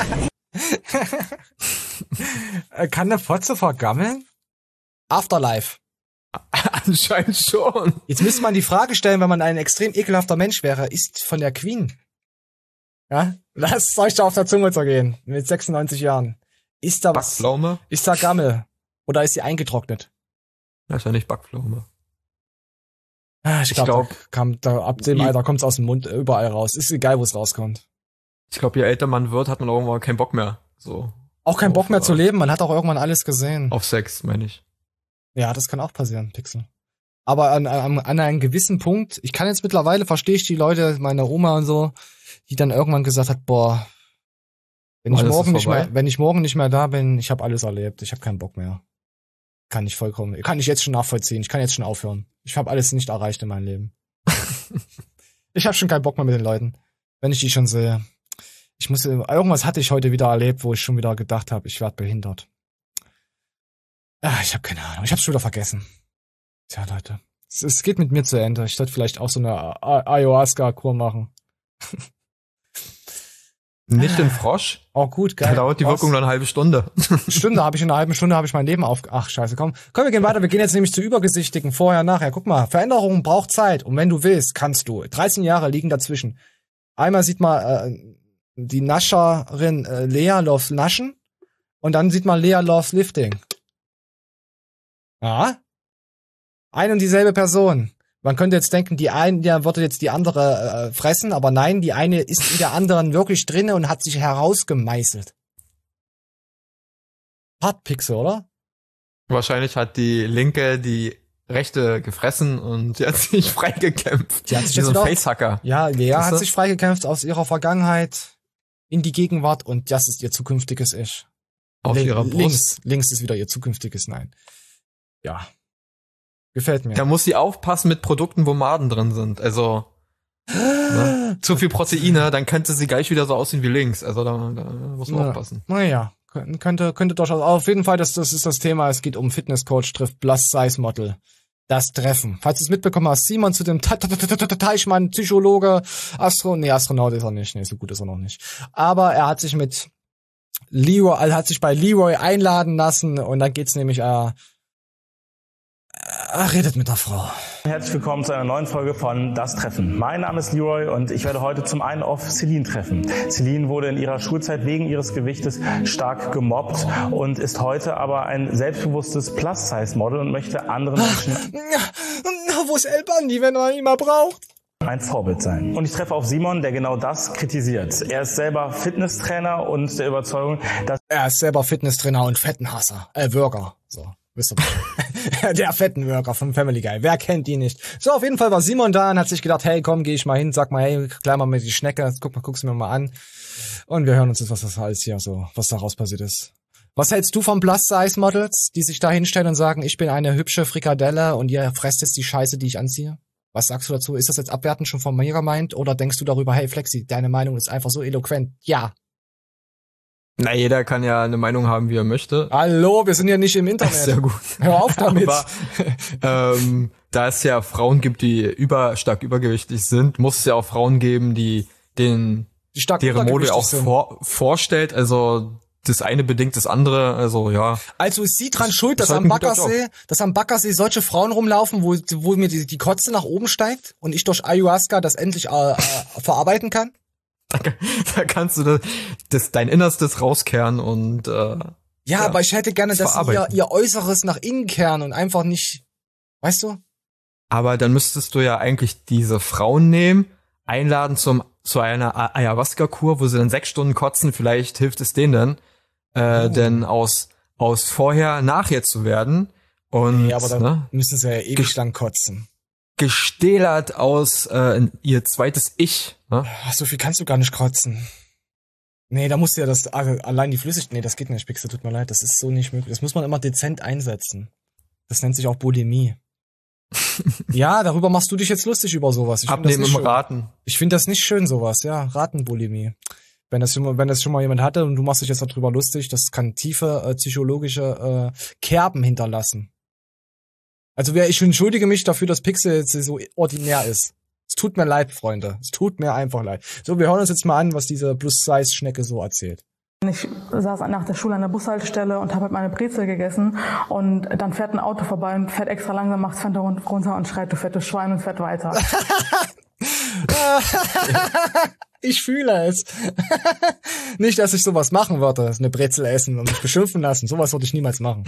Kann eine Fotze vergammeln? Afterlife. Anscheinend schon. Jetzt müsste man die Frage stellen, wenn man ein extrem ekelhafter Mensch wäre, ist von der Queen. Ja? Lasst euch da auf der Zunge zergehen. Mit 96 Jahren. Ist da was? Backpflaume? Ist da Gammel? Oder ist sie eingetrocknet? Wahrscheinlich Backpflaume. Ich glaube, ab dem Alter kommt's aus dem Mund überall raus. Ist egal, wo es rauskommt. Ich glaube, je älter man wird, hat man auch irgendwann keinen Bock mehr. So. Auch keinen Bock mehr zu leben. Man hat auch irgendwann alles gesehen. Auf Sex, meine ich. Ja, das kann auch passieren, Pixel. Aber an einem gewissen Punkt, ich kann jetzt mittlerweile, verstehe ich die Leute, meine Oma und so, die dann irgendwann gesagt hat, boah, wenn ich morgen nicht mehr da bin, ich habe alles erlebt, ich habe keinen Bock mehr. Kann ich jetzt schon nachvollziehen, ich kann jetzt schon aufhören. Ich habe alles nicht erreicht in meinem Leben. Ich habe schon keinen Bock mehr mit den Leuten, wenn ich die schon sehe. Irgendwas hatte ich heute wieder erlebt, wo ich schon wieder gedacht habe, ich werde behindert. Ich habe keine Ahnung, ich habe es schon wieder vergessen. Tja, Leute, es geht mit mir zu Ende. Ich sollte vielleicht auch so eine Ayahuasca-Kur machen. Nicht den Frosch. Oh gut, geil. Da dauert die Wirkung nur eine halbe Stunde. In einer halben Stunde habe ich mein Leben Ach, scheiße, komm, wir gehen weiter. Wir gehen jetzt nämlich zu Übergesichtigen. Vorher, nachher. Guck mal, Veränderung braucht Zeit. Und wenn du willst, kannst du. 13 Jahre liegen dazwischen. Einmal sieht man die Nascherin Lea loves Naschen. Und dann sieht man Lea loves Lifting. Ja. Ein und dieselbe Person. Man könnte jetzt denken, die eine würde jetzt die andere fressen, aber nein, die eine ist in der anderen wirklich drinne und hat sich herausgemeißelt. Hartpixel, oder? Wahrscheinlich hat die Linke die Rechte gefressen und sie hat sich freigekämpft. Die hat sich so ein Facehacker. Ja, Lea hat sich freigekämpft aus ihrer Vergangenheit in die Gegenwart und das ist ihr zukünftiges Ich. Auf ihrer Brust. Links ist wieder ihr zukünftiges Nein. Ja. Gefällt mir. Da muss sie aufpassen mit Produkten, wo Maden drin sind. Also ne? Zu viel Proteine, dann könnte sie gleich wieder so aussehen wie links. Also da muss man aufpassen. Naja, könnte durchaus. Auf jeden Fall, das ist das Thema. Es geht um Fitnesscoach trifft Plus-Size-Model. Das Treffen. Falls du es mitbekommen hast, Simon zu dem Teichmann, Psychologe, Astronaut ist er nicht. Nee, so gut ist er noch nicht. Aber er hat sich mit Leroy, bei Leroy einladen lassen und dann geht's nämlich redet mit der Frau. Herzlich willkommen zu einer neuen Folge von Das Treffen. Mein Name ist Leroy und ich werde heute zum einen auf Celine treffen. Celine wurde in ihrer Schulzeit wegen ihres Gewichtes stark gemobbt und ist heute aber ein selbstbewusstes Plus-Size-Model und möchte anderen Menschen... Wo ist El Bandi, wenn man ihn mal braucht? Ein Vorbild sein. Und ich treffe auf Simon, der genau das kritisiert. Er ist selber Fitnesstrainer und der Überzeugung, dass... Er ist selber Fitnesstrainer und Fettenhasser. Worker. So. Wisst ihr, der Fettenworker von Family Guy. Wer kennt die nicht? So, auf jeden Fall war Simon da und hat sich gedacht, hey, komm, geh ich mal hin, sag mal, hey, klär mal mit die Schnecke, guck's mir mal an. Und wir hören uns jetzt, was das alles hier so, was daraus passiert ist. Was hältst du von Plus-Size-Models, die sich da hinstellen und sagen, ich bin eine hübsche Frikadelle und ihr fresst jetzt die Scheiße, die ich anziehe? Was sagst du dazu? Ist das jetzt abwertend schon von mir gemeint oder denkst du darüber, hey Flexi, deine Meinung ist einfach so eloquent? Ja. Na, jeder kann ja eine Meinung haben, wie er möchte. Hallo, wir sind ja nicht im Internet. Sehr gut. Hör auf damit. Aber, da es ja Frauen gibt, die stark übergewichtig sind, muss es ja auch Frauen geben, die deren Mode auch vorstellt. Also das eine bedingt das andere. Also ja. Also ist sie dran schuld, dass am Baggersee solche Frauen rumlaufen, wo mir die Kotze nach oben steigt und ich durch Ayahuasca das endlich verarbeiten kann? Da kannst du dein Innerstes rauskehren und ja, aber ich hätte gerne, dass ihr Äußeres nach innen kehren und einfach nicht, weißt du? Aber dann müsstest du ja eigentlich diese Frauen nehmen, einladen zu einer Ayahuasca-Kur, wo sie dann 6 Stunden kotzen, vielleicht hilft es denen dann, denn aus vorher nachher zu werden und ja, aber dann müssen sie ja ewig lang kotzen. Gestählert aus ihr zweites Ich. Ne? Ach, so viel kannst du gar nicht kotzen. Nee, da musst du ja allein die Flüssigkeit, nee, das geht nicht, Pixel, tut mir leid, das ist so nicht möglich. Das muss man immer dezent einsetzen. Das nennt sich auch Bulimie. Ja, darüber machst du dich jetzt lustig über sowas. Abnehmen im Raten. Ich finde das nicht schön, sowas, ja, Ratenbulimie. Wenn das schon mal jemand hatte und du machst dich jetzt darüber lustig, das kann tiefe psychologische Kerben hinterlassen. Also ich entschuldige mich dafür, dass Pixel jetzt so ordinär ist. Es tut mir leid, Freunde. Es tut mir einfach leid. So, wir hören uns jetzt mal an, was diese Plus-Size-Schnecke so erzählt. Ich saß nach der Schule an der Bushaltestelle und habe halt meine Brezel gegessen und dann fährt ein Auto vorbei und fährt extra langsam, macht Fenster runter und schreit, du fettes Schwein, und fährt weiter. Ich fühle es. Nicht, dass ich sowas machen würde, eine Brezel essen und mich beschimpfen lassen. Sowas würde ich niemals machen.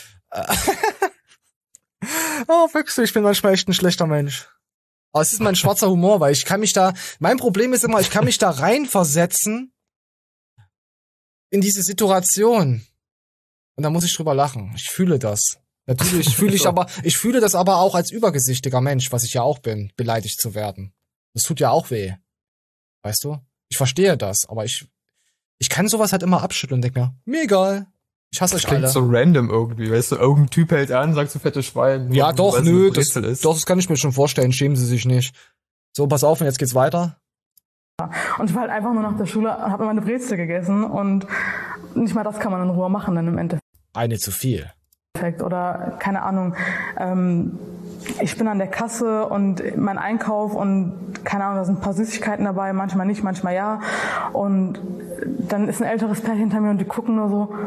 Oh, Füchse, ich bin manchmal echt ein schlechter Mensch. Aber es ist mein schwarzer Humor, weil mein Problem ist immer, ich kann mich da reinversetzen in diese Situation. Und da muss ich drüber lachen. Ich fühle das. Natürlich ich fühle das aber auch als übergewichtiger Mensch, was ich ja auch bin, beleidigt zu werden. Das tut ja auch weh. Weißt du? Ich verstehe das, aber ich kann sowas halt immer abschütteln und denke mir egal. Ich hasse euch alle. Das klingt so random irgendwie, weißt du, irgendein Typ hält an, sagst du fettes Schwein. Ja, doch, nö, das kann ich mir schon vorstellen, schämen sie sich nicht. So, pass auf, und jetzt geht's weiter. Und ich war halt einfach nur nach der Schule und habe meine Brezel gegessen und nicht mal das kann man in Ruhe machen dann im Endeffekt. Eine zu viel. Oder, keine Ahnung, ich bin an der Kasse und mein Einkauf und keine Ahnung, da sind ein paar Süßigkeiten dabei, manchmal nicht, manchmal ja. Und dann ist ein älteres Pärchen hinter mir und die gucken nur so.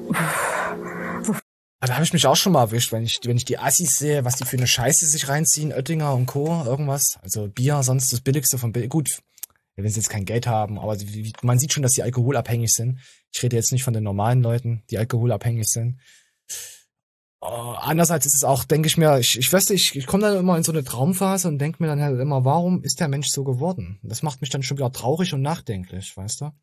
Da habe ich mich auch schon mal erwischt, wenn ich die Assis sehe, was die für eine Scheiße sich reinziehen, Oettinger und Co., irgendwas. Also Bier, sonst das Billigste von Billig. Gut, wenn sie jetzt kein Geld haben, aber man sieht schon, dass sie alkoholabhängig sind. Ich rede jetzt nicht von den normalen Leuten, die alkoholabhängig sind. Andererseits ist es auch, denke ich mir, ich weiß nicht, ich komme dann immer in so eine Traumphase und denke mir dann halt immer, warum ist der Mensch so geworden? Das macht mich dann schon wieder traurig und nachdenklich, weißt du?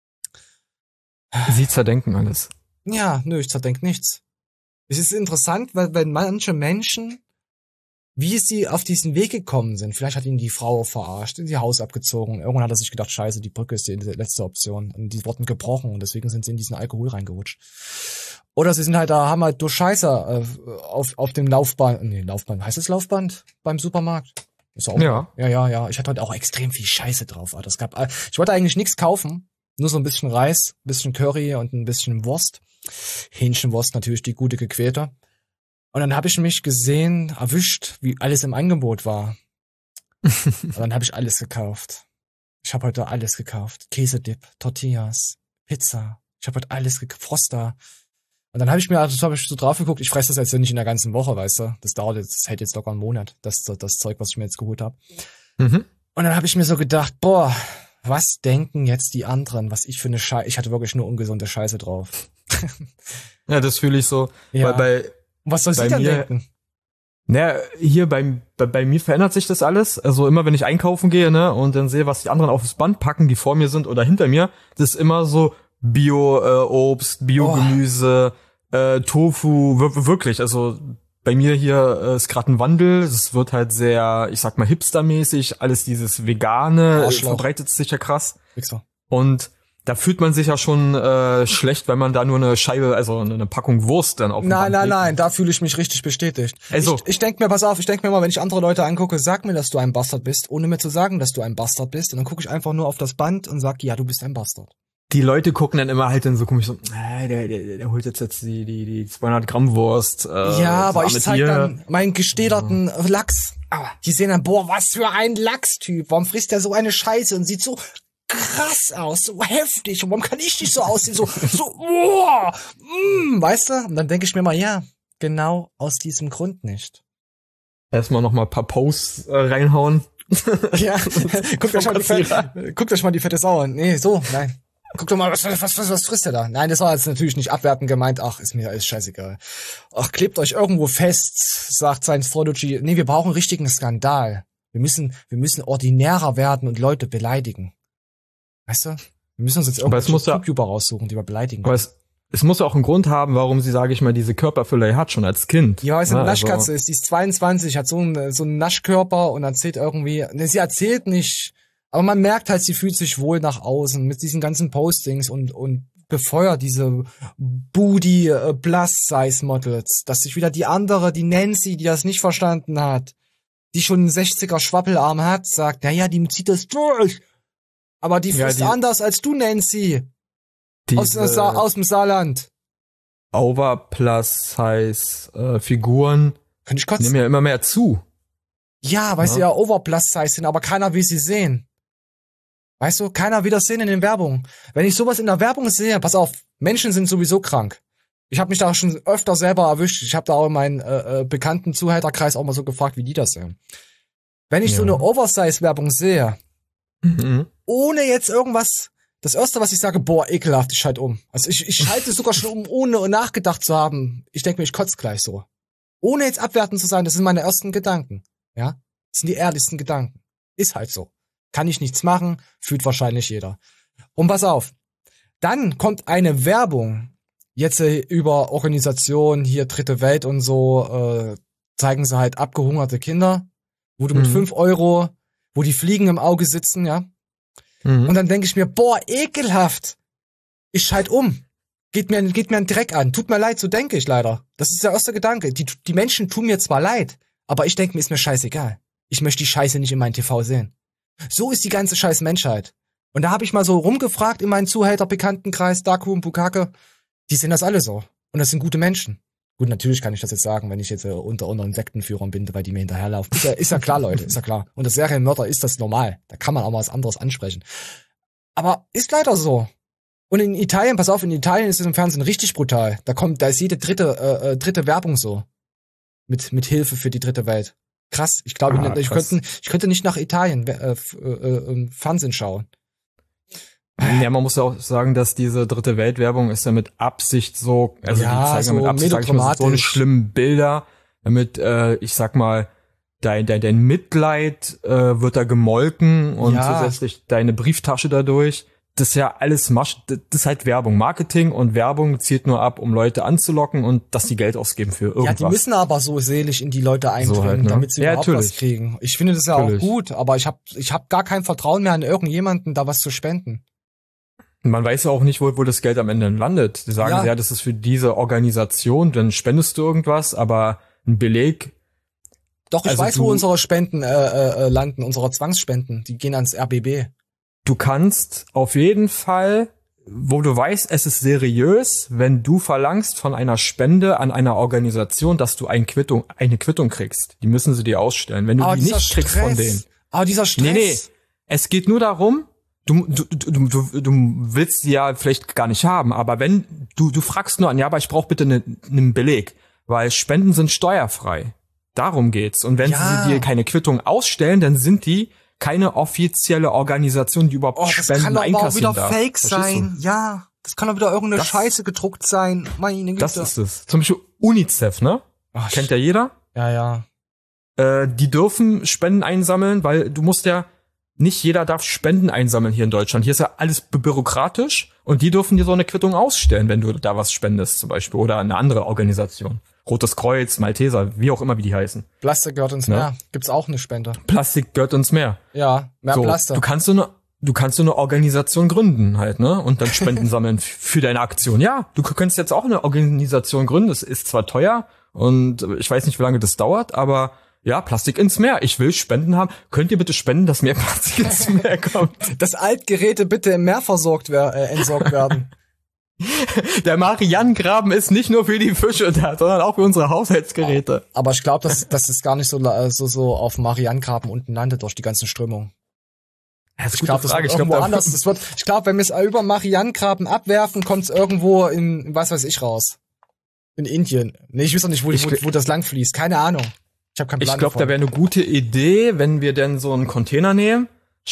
Sie zerdenken alles. Ja, nö, ich zerdenke nichts. Es ist interessant, weil wenn manche Menschen, wie sie auf diesen Weg gekommen sind, vielleicht hat ihn die Frau verarscht, in ihr Haus abgezogen, irgendwann hat er sich gedacht, scheiße, die Brücke ist die letzte Option und die wurden gebrochen und deswegen sind sie in diesen Alkohol reingerutscht. Oder sie sind halt da, haben halt durch Scheiße auf dem Laufband, heißt das Laufband beim Supermarkt? Ist auch ja. Ja. Ich hatte heute auch extrem viel Scheiße drauf. Ich wollte eigentlich nichts kaufen, nur so ein bisschen Reis, ein bisschen Curry und ein bisschen Wurst. Hähnchenwurst natürlich, die gute gequälte. Und dann habe ich mich erwischt, wie alles im Angebot war. Und dann habe ich alles gekauft. Ich habe heute alles gekauft. Käsedip, Tortillas, Pizza. Ich habe heute alles gekauft, Froster. Und dann habe ich so drauf geguckt, ich fresse das jetzt nicht in der ganzen Woche, weißt du. Das hält jetzt locker einen Monat, das Zeug, was ich mir jetzt geholt habe. Mhm. Und dann habe ich mir so gedacht, boah, was denken jetzt die anderen, was ich für eine Scheiße, ich hatte wirklich nur ungesunde Scheiße drauf. Ja, das fühle ich so. Ja. Weil was soll sie dann denken? Naja, hier bei mir verändert sich das alles. Also immer, wenn ich einkaufen gehe, ne, und dann sehe, was die anderen aufs Band packen, die vor mir sind oder hinter mir, das ist immer so Bio-Obst, Bio-Gemüse, Tofu, wirklich. Also bei mir hier ist gerade ein Wandel. Es wird halt sehr, ich sag mal, hipstermäßig. Alles dieses Vegane verbreitet sich ja krass. Wichser. Und da fühlt man sich ja schon schlecht, wenn man da nur eine Scheibe, also eine Packung Wurst dann auf dem Band legt. Nein, da fühle ich mich richtig bestätigt. Also, ich denke mir, pass auf, mal, wenn ich andere Leute angucke, sag mir, dass du ein Bastard bist, ohne mir zu sagen, dass du ein Bastard bist. Und dann gucke ich einfach nur auf das Band und sag, ja, du bist ein Bastard. Die Leute gucken dann immer halt dann so komisch so, der holt jetzt die 200 Gramm Wurst. Ja, aber ich zeig dann meinen gestäderten Lachs. Die sehen dann, boah, was für ein Lachstyp. Warum frisst der so eine Scheiße und sieht so krass aus, so heftig. Und warum kann ich nicht so aussehen? So, boah, weißt du? Und dann denke ich mir mal, ja, genau aus diesem Grund nicht. Erstmal noch mal ein paar Posts reinhauen. Ja, guckt euch mal die fette Sau an. Nee, so, nein. Guck doch mal, was frisst der da? Nein, das war jetzt natürlich nicht abwertend gemeint. Ach, ist mir alles scheißegal. Ach, klebt euch irgendwo fest, sagt Scientology. Nee, wir brauchen einen richtigen Skandal. Wir müssen ordinärer werden und Leute beleidigen. Weißt du? Wir müssen uns jetzt irgendwelche YouTuber raussuchen, die wir beleidigen. Aber es muss ja auch einen Grund haben, warum sie, sage ich mal, diese Körperfülle hat, schon als Kind. Ja, weil sie eine Naschkatze ist. Die ist 22, hat so einen Naschkörper und erzählt irgendwie, sie erzählt nicht, aber man merkt halt, sie fühlt sich wohl nach außen mit diesen ganzen Postings und befeuert diese Booty Plus-Size-Models, dass sich wieder die andere, die Nancy, die das nicht verstanden hat, die schon einen 60er Schwappelarm hat, sagt, naja, die zieht das durch. Aber die frisst anders als du, Nancy. Aus dem Saarland. Over-Plus-Size-Figuren Könnte ich kotzen? nehmen ja immer mehr zu. Ja, weil sie ja Over-Plus-Size sind, aber keiner will sie sehen. Weißt du, keiner will das sehen in den Werbungen. Wenn ich sowas in der Werbung sehe, pass auf, Menschen sind sowieso krank. Ich habe mich da schon öfter selber erwischt. Ich habe da auch in meinen bekannten Zuhälterkreis auch mal so gefragt, wie die das sehen. Wenn ich so eine Oversize-Werbung sehe, ohne jetzt irgendwas, das Erste, was ich sage, boah, ekelhaft, ich schalte um. Also ich schalte sogar schon um, ohne nachgedacht zu haben. Ich denke mir, ich kotze gleich so. Ohne jetzt abwertend zu sein, das sind meine ersten Gedanken. Ja, das sind die ehrlichsten Gedanken. Ist halt so. Kann ich nichts machen, fühlt wahrscheinlich jeder. Und pass auf, dann kommt eine Werbung, jetzt über Organisationen, hier Dritte Welt und so, zeigen sie halt abgehungerte Kinder, wo du mit 5 €, wo die Fliegen im Auge sitzen, ja. Und dann denke ich mir, boah, ekelhaft. Ich schalte um. Geht mir ein Dreck an. Tut mir leid, so denke ich leider. Das ist der erste Gedanke. Die Menschen tun mir zwar leid, aber ich denke mir, ist mir scheißegal. Ich möchte die Scheiße nicht in meinem TV sehen. So ist die ganze scheiß Menschheit. Und da habe ich mal so rumgefragt in meinen Zuhälter-Bekanntenkreis, Daku und Bukake. Die sehen das alle so. Und das sind gute Menschen. Gut, natürlich kann ich das jetzt sagen, wenn ich jetzt unter Insektenführern bin, weil die mir hinterherlaufen. Ist ja klar, Leute, ist ja klar. Und das Serienmörder ist das normal. Da kann man auch mal was anderes ansprechen. Aber ist leider so. Und in Italien, pass auf, in Italien ist es im Fernsehen richtig brutal. Da ist jede dritte Werbung so. Mit Hilfe für die dritte Welt. Krass. Ich glaube, ich könnte nicht nach Italien Fernsehen schauen. Ja, man muss ja auch sagen, dass diese dritte Weltwerbung ist ja mit Absicht so, also die zeigen so mit Absicht so eine schlimmen Bilder, damit, ich sag mal, dein Mitleid wird da gemolken und zusätzlich deine Brieftasche dadurch. Das ist ja alles, das ist halt Werbung. Marketing und Werbung zielt nur ab, um Leute anzulocken und dass die Geld ausgeben für irgendwas. Ja, die müssen aber so selig in die Leute eindringen, so halt, ne? Damit sie überhaupt was kriegen. Ich finde das ja auch gut, aber ich hab gar kein Vertrauen mehr an irgendjemanden, da was zu spenden. Man weiß ja auch nicht, wo das Geld am Ende landet. Die sagen ja, das ist für diese Organisation, dann spendest du irgendwas, aber ein Beleg. Doch, ich weiß, wo unsere Spenden landen, unsere Zwangsspenden. Die gehen ans RBB. Du kannst auf jeden Fall, wo du weißt, es ist seriös, wenn du verlangst von einer Spende an einer Organisation, dass du eine Quittung kriegst. Die müssen sie dir ausstellen. Wenn du die nicht kriegst von denen. Aber dieser Stress. Nee. Es geht nur darum, du willst sie ja vielleicht gar nicht haben, aber wenn du fragst nur an, ja, aber ich brauche bitte einen Beleg, weil Spenden sind steuerfrei. Darum geht's. Und wenn sie dir keine Quittung ausstellen, dann sind die keine offizielle Organisation, die überhaupt Spenden einkassieren darf. Das kann aber auch wieder Fake sein. Ja, das kann auch wieder irgendeine Scheiße gedruckt sein. Meine Güte. Das ist es. Zum Beispiel UNICEF, ne? Kennt ja jeder. Ja. Die dürfen Spenden einsammeln, weil du musst ja, nicht jeder darf Spenden einsammeln hier in Deutschland. Hier ist ja alles bürokratisch und die dürfen dir so eine Quittung ausstellen, wenn du da was spendest zum Beispiel oder eine andere Organisation. Rotes Kreuz, Malteser, wie auch immer, wie die heißen. Plastik gehört ins Meer. Gibt's auch eine Spende. Plastik gehört ins Meer. Ja, mehr so, Plastik. Du kannst so eine Organisation gründen halt, ne? Und dann Spenden sammeln für deine Aktion. Ja, du könntest jetzt auch eine Organisation gründen. Das ist zwar teuer und ich weiß nicht, wie lange das dauert, aber ja, Plastik ins Meer. Ich will Spenden haben. Könnt ihr bitte spenden, dass mehr Plastik ins Meer kommt? Dass Altgeräte bitte im Meer entsorgt werden. Der Marianengraben ist nicht nur für die Fische da, sondern auch für unsere Haushaltsgeräte. Aber ich glaube, dass es gar nicht so auf dem Marianengraben unten landet durch die ganzen Strömungen. Ich glaube, wenn wir es über Marianengraben abwerfen, kommt es irgendwo in was weiß ich raus. In Indien. Nee, ich weiß auch nicht, wo das lang fließt. Keine Ahnung. Ich habe keinen Plan. Ich glaube, da wäre eine gute Idee, wenn wir denn so einen Container nehmen,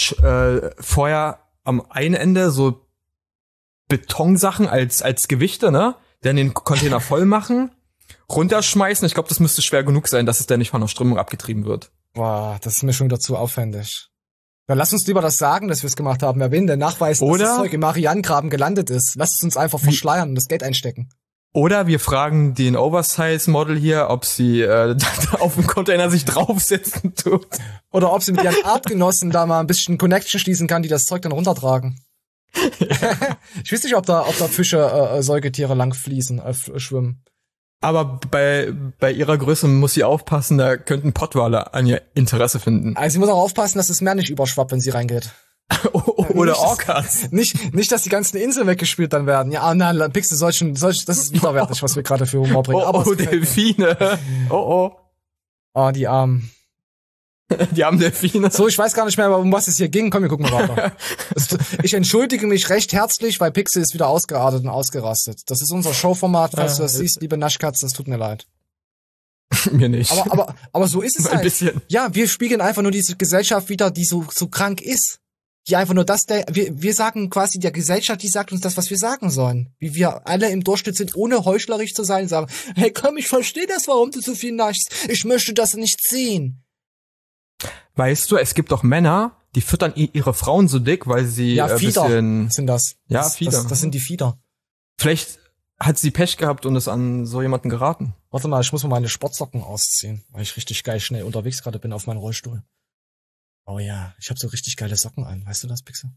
vorher am einen Ende so Betonsachen als Gewichte, ne? Dann den Container voll machen, runterschmeißen. Ich glaube, das müsste schwer genug sein, dass es dann nicht von der Strömung abgetrieben wird. Boah, das ist mir schon wieder zu aufwendig. Dann lass uns lieber das sagen, dass wir es gemacht haben. Wer will denn nachweisen, dass das Zeug im Marianengraben gelandet ist? Lass es uns einfach verschleiern und das Geld einstecken. Oder wir fragen den Oversize-Model hier, ob sie auf dem Container sich draufsetzen tut. Oder ob sie mit ihren Artgenossen da mal ein bisschen Connection schließen kann, die das Zeug dann runtertragen. Ja. Ich weiß nicht, ob da Fische, Säugetiere lang schwimmen. Aber bei ihrer Größe muss sie aufpassen, da könnten Pottwale an ihr Interesse finden. Also sie muss auch aufpassen, dass das Meer nicht überschwappt, wenn sie reingeht. Oder Orcas. Nicht, dass die ganzen Inseln weggespült dann werden. Ja, nein, Pixel, das ist widerwärtig, was wir gerade für Humor bringen. Oh, Delfine. Oh. Oh, die Armen. Die armen Delfine. So, ich weiß gar nicht mehr, um was es hier ging. Komm, wir gucken mal weiter. Ich entschuldige mich recht herzlich, weil Pixel ist wieder ausgeartet und ausgerastet. Das ist unser Showformat, falls du das siehst, liebe Naschkatz, das tut mir leid. Mir nicht. Aber so ist es halt. Ein bisschen. Ja, wir spiegeln einfach nur diese Gesellschaft wieder, die so krank ist. Die einfach nur wir sagen quasi der Gesellschaft, die sagt uns das, was wir sagen sollen. Wie wir alle im Durchschnitt sind, ohne heuchlerisch zu sein, sagen, hey komm, ich verstehe das, warum du so viel naschst. Ich möchte das nicht sehen. Weißt du, es gibt doch Männer, die füttern ihre Frauen so dick, weil sie Fieder bisschen sind das. Ja, Fieder. Das sind die Fieder. Vielleicht hat sie Pech gehabt und ist an so jemanden geraten. Warte mal, ich muss mal meine Sportsocken ausziehen, weil ich richtig geil schnell unterwegs gerade bin auf meinem Rollstuhl. Oh ja, ich habe so richtig geile Socken an. Weißt du das, Pixel?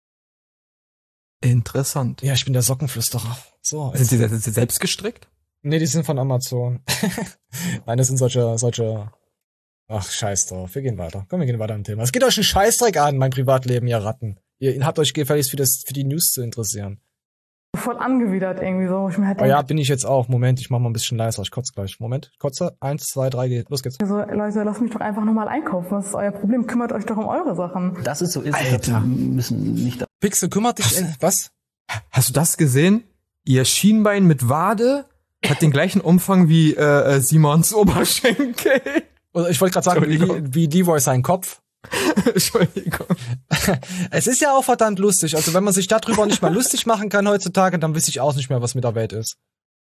Interessant. Ja, ich bin der Sockenflüsterer. So. Sind sie selbst gestrickt? Nee, die sind von Amazon. Nein, das sind solche. Ach, scheiß drauf. Wir gehen weiter. Komm, wir gehen weiter im Thema. Es geht euch einen Scheißdreck an, mein Privatleben, ihr Ratten. Ihr habt euch gefälligst für die News zu interessieren. voll angewidert irgendwie so. Ich mir halt ja, bin ich jetzt auch. Moment, ich mach mal ein bisschen leiser. Ich kotze gleich. Moment, kotze. 1, 2, 3, los geht's. Also, Leute, lasst mich doch einfach nochmal einkaufen. Was ist euer Problem? Kümmert euch doch um eure Sachen. Das ist so ist. Alter. Müssen nicht. Pixel, kümmert dich. Was? Hast du das gesehen? Ihr Schienbein mit Wade hat den gleichen Umfang wie Simons Oberschenkel. Oder ich wollte gerade sagen, wie Leroy sein Kopf. Entschuldigung. Es ist ja auch verdammt lustig. Also wenn man sich darüber nicht mal lustig machen kann heutzutage, dann weiß ich auch nicht mehr, was mit der Welt ist.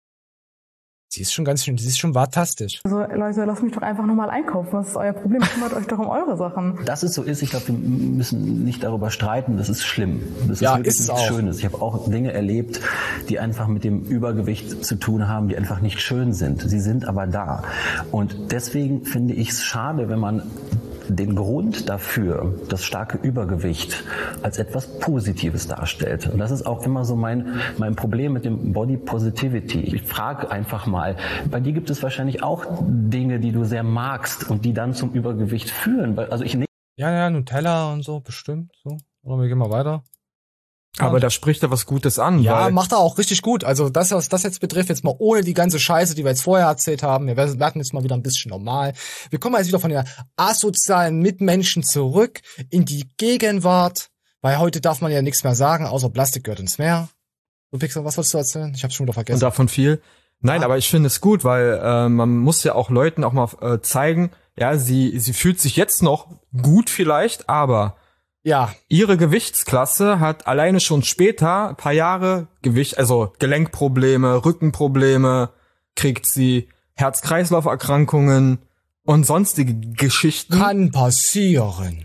Sie ist schon ganz schön, sie ist schon fantastisch. Also Leute, lasst mich doch einfach nochmal einkaufen. Was ist euer Problem? Kümmert euch doch um eure Sachen. Dass es so ist, ich glaube, wir müssen nicht darüber streiten. Das ist schlimm. Das ja, ist wirklich nichts Schönes. Ich habe auch Dinge erlebt, die einfach mit dem Übergewicht zu tun haben, die einfach nicht schön sind. Sie sind aber da. Und deswegen finde ich es schade, wenn man den Grund dafür, das starke Übergewicht, als etwas Positives darstellt. Und das ist auch immer so mein Problem mit dem Body Positivity. Ich frage einfach mal, bei dir gibt es wahrscheinlich auch Dinge, die du sehr magst und die dann zum Übergewicht führen. Also ja, Nutella und so, bestimmt. So. Oder wir gehen mal weiter. Aber da spricht er was Gutes an. Ja, weil macht er auch richtig gut. Also das, was das jetzt betrifft, jetzt mal ohne die ganze Scheiße, die wir jetzt vorher erzählt haben. Wir werden jetzt mal wieder ein bisschen normal. Wir kommen jetzt wieder von den asozialen Mitmenschen zurück in die Gegenwart. Weil heute darf man ja nichts mehr sagen, außer Plastik gehört ins Meer. So, Pixel, was wolltest du erzählen? Ich hab's schon wieder vergessen. Und davon viel. Nein, aber ich finde es gut, weil man muss ja auch Leuten auch mal zeigen, ja, sie fühlt sich jetzt noch gut vielleicht, aber ja, ihre Gewichtsklasse hat alleine schon später ein paar Jahre also Gelenkprobleme, Rückenprobleme, kriegt sie Herz-Kreislauf-Erkrankungen und sonstige Geschichten. Kann passieren.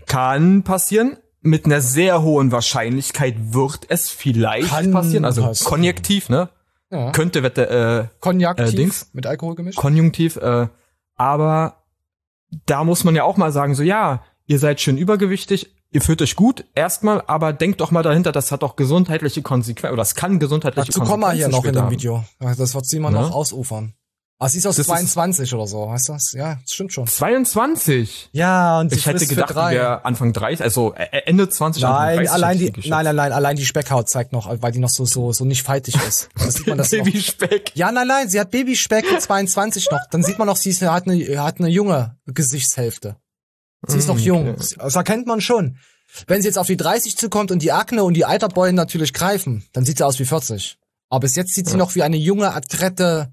Mit einer sehr hohen Wahrscheinlichkeit wird es vielleicht passieren. Also konjunktiv, ne? Ja. Könnte Konjunktiv mit Alkohol gemischt. Konjunktiv, aber da muss man ja auch mal sagen, so ja, ihr seid schön übergewichtig, ihr fühlt euch gut, erstmal, aber denkt doch mal dahinter, das hat auch gesundheitliche Konsequenzen, oder es kann gesundheitliche Konsequenzen haben. Dazu kommen wir hier noch in dem Video. Das wird Simon noch ausufern. Aber sie ist aus 22 oder so, weißt du das? Ja, das stimmt schon. 22? Ja, und ich hätte gedacht, die wäre Anfang 30, also Ende 20, nein, Anfang 30. Allein die Speckhaut zeigt noch, weil die noch so nicht faltig ist. Da sieht man das Babyspeck. Ja, nein, sie hat Babyspeck mit 22 noch. Dann sieht man noch, sie hat eine junge Gesichtshälfte. Sie ist noch jung. Das erkennt man schon. Wenn sie jetzt auf die 30 zukommt und die Akne und die Eiterbeulen natürlich greifen, dann sieht sie aus wie 40. Aber bis jetzt sieht sie noch wie eine junge, adrette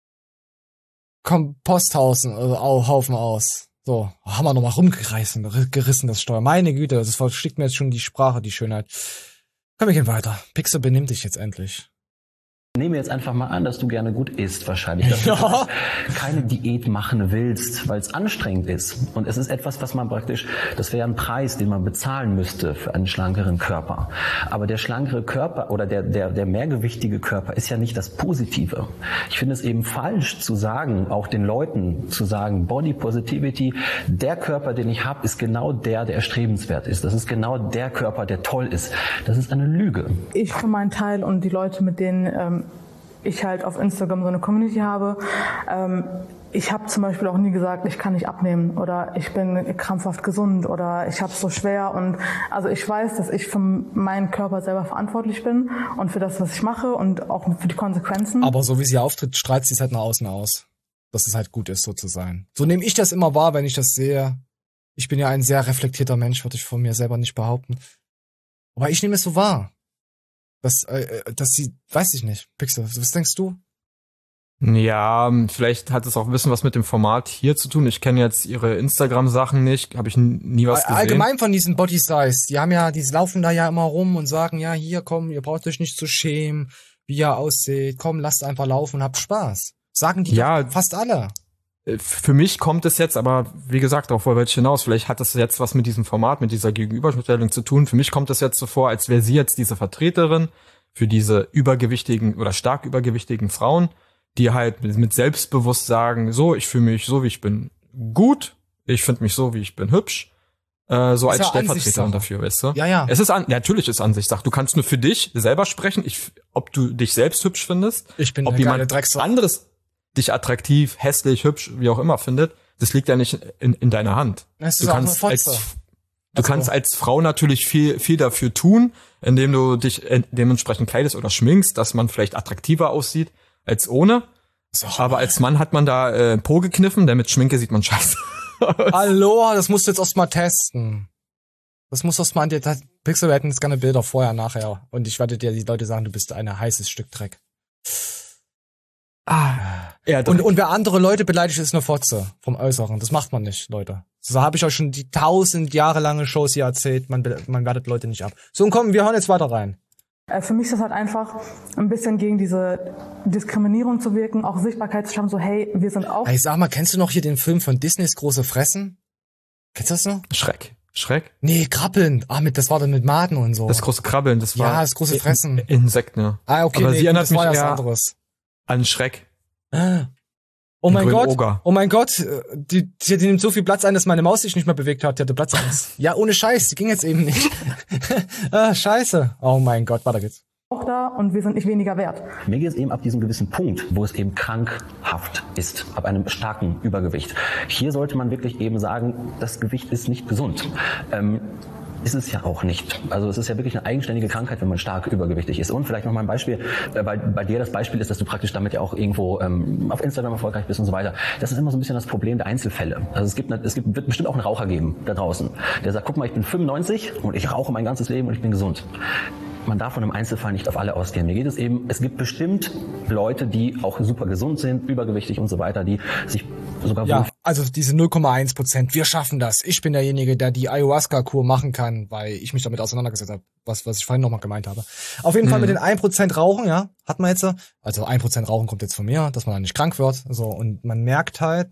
Komposthaufen aus. So, haben wir nochmal gerissen, das Steuer. Meine Güte, das versteckt mir jetzt schon die Sprache, die Schönheit. Komm, wir gehen weiter. Pixel, benimm dich jetzt endlich. Nehmen wir jetzt einfach mal an, dass du gerne gut isst, wahrscheinlich. Dass du keine Diät machen willst, weil es anstrengend ist. Und es ist etwas, was man praktisch, das wäre ein Preis, den man bezahlen müsste für einen schlankeren Körper. Aber der schlankere Körper oder der mehrgewichtige Körper ist ja nicht das Positive. Ich finde es eben falsch zu sagen, auch den Leuten zu sagen, Body Positivity, der Körper, den ich habe, ist genau der erstrebenswert ist. Das ist genau der Körper, der toll ist. Das ist eine Lüge. Ich für meinen Teil und die Leute, mit denen ich halt auf Instagram so eine Community habe. Ich habe zum Beispiel auch nie gesagt, ich kann nicht abnehmen oder ich bin krampfhaft gesund oder ich habe es so schwer. Und also ich weiß, dass ich für meinen Körper selber verantwortlich bin und für das, was ich mache und auch für die Konsequenzen. Aber so wie sie auftritt, strahlt sie es halt nach außen aus, dass es halt gut ist, so zu sein. So nehme ich das immer wahr, wenn ich das sehe. Ich bin ja ein sehr reflektierter Mensch, würde ich von mir selber nicht behaupten. Aber ich nehme es so wahr. Dass sie, weiß ich nicht, Pixel, was denkst du? Ja, vielleicht hat es auch ein bisschen was mit dem Format hier zu tun. Ich kenne jetzt ihre Instagram-Sachen nicht, habe ich nie was gesehen. Allgemein von diesen Body Size, die laufen da ja immer rum und sagen, ja, hier, komm, ihr braucht euch nicht zu schämen, wie ihr aussieht, komm, lasst einfach laufen und habt Spaß. Sagen die doch fast alle. Für mich kommt es jetzt, aber wie gesagt, auch wollte ich hinaus, vielleicht hat das jetzt was mit diesem Format, mit dieser Gegenüberstellung zu tun. Für mich kommt es jetzt so vor, als wäre sie jetzt diese Vertreterin für diese übergewichtigen oder stark übergewichtigen Frauen, die halt mit Selbstbewusst sagen, so, ich fühle mich so, wie ich bin, gut, ich finde mich so, wie ich bin, hübsch, so als Stellvertreterin dafür, weißt du? Ja. Es ist natürlich ist Ansichtssache. Du kannst nur für dich selber sprechen, ob du dich selbst hübsch findest, ich bin ob jemand anderes dich attraktiv, hässlich, hübsch, wie auch immer findet, das liegt ja nicht in deiner Hand. Es ist auch eine Fotze. Du kannst als Frau natürlich viel dafür tun, indem du dich dementsprechend kleidest oder schminkst, dass man vielleicht attraktiver aussieht als ohne. So. Aber als Mann hat man da Po gekniffen, denn mit Schminke sieht man scheiße aus. Hallo, das musst du jetzt erst mal testen. Das musst du erst mal an dir Pixel, wir hätten jetzt gerne Bilder vorher, nachher. Und ich werde dir die Leute sagen, du bist ein heißes Stück Dreck. Ja, und wer andere Leute beleidigt, ist eine Fotze vom Äußeren. Das macht man nicht, Leute. So habe ich euch schon die 1000 Jahre lange Shows hier erzählt. Man wertet Leute nicht ab. So, und komm, wir hören jetzt weiter rein. Für mich ist das halt einfach ein bisschen gegen diese Diskriminierung zu wirken, auch Sichtbarkeit zu schaffen, so hey, wir sind auch... Ey, sag mal, kennst du noch hier den Film von Disneys Große Fressen? Kennst du das noch? Schreck? Nee, Krabbeln. Das war dann mit Maden und so. Das große Krabbeln, das war... Ja, das große Fressen. Insekten, ja. Okay, aber sie erinnert mich eher anderes. An Schreck. Oh mein Gott, die nimmt so viel Platz ein, dass meine Maus sich nicht mehr bewegt hat. Die hatte Platzangst. Ja, ohne Scheiß, die ging jetzt eben nicht. Scheiße. Oh mein Gott, weiter geht's. Auch da und wir sind nicht weniger wert. Mir geht es eben ab diesem gewissen Punkt, wo es eben krankhaft ist, ab einem starken Übergewicht. Hier sollte man wirklich eben sagen, das Gewicht ist nicht gesund. Ist es ja auch nicht. Also es ist ja wirklich eine eigenständige Krankheit, wenn man stark übergewichtig ist. Und vielleicht noch mal ein Beispiel, bei dir das Beispiel ist, dass du praktisch damit ja auch irgendwo auf Instagram erfolgreich bist und so weiter. Das ist immer so ein bisschen das Problem der Einzelfälle. Also wird bestimmt auch einen Raucher geben da draußen, der sagt, guck mal, ich bin 95 und ich rauche mein ganzes Leben und ich bin gesund. Man darf von einem Einzelfall nicht auf alle ausgehen. Mir geht es eben, es gibt bestimmt Leute, die auch super gesund sind, übergewichtig und so weiter, die sich sogar... Ja, also diese 0,1%, wir schaffen das. Ich bin derjenige, der die Ayahuasca-Kur machen kann, weil ich mich damit auseinandergesetzt habe, was ich vorhin nochmal gemeint habe. Auf jeden Fall mit den 1% Rauchen, ja, hat man jetzt, also 1% Rauchen kommt jetzt von mir, dass man dann nicht krank wird, so, und man merkt halt,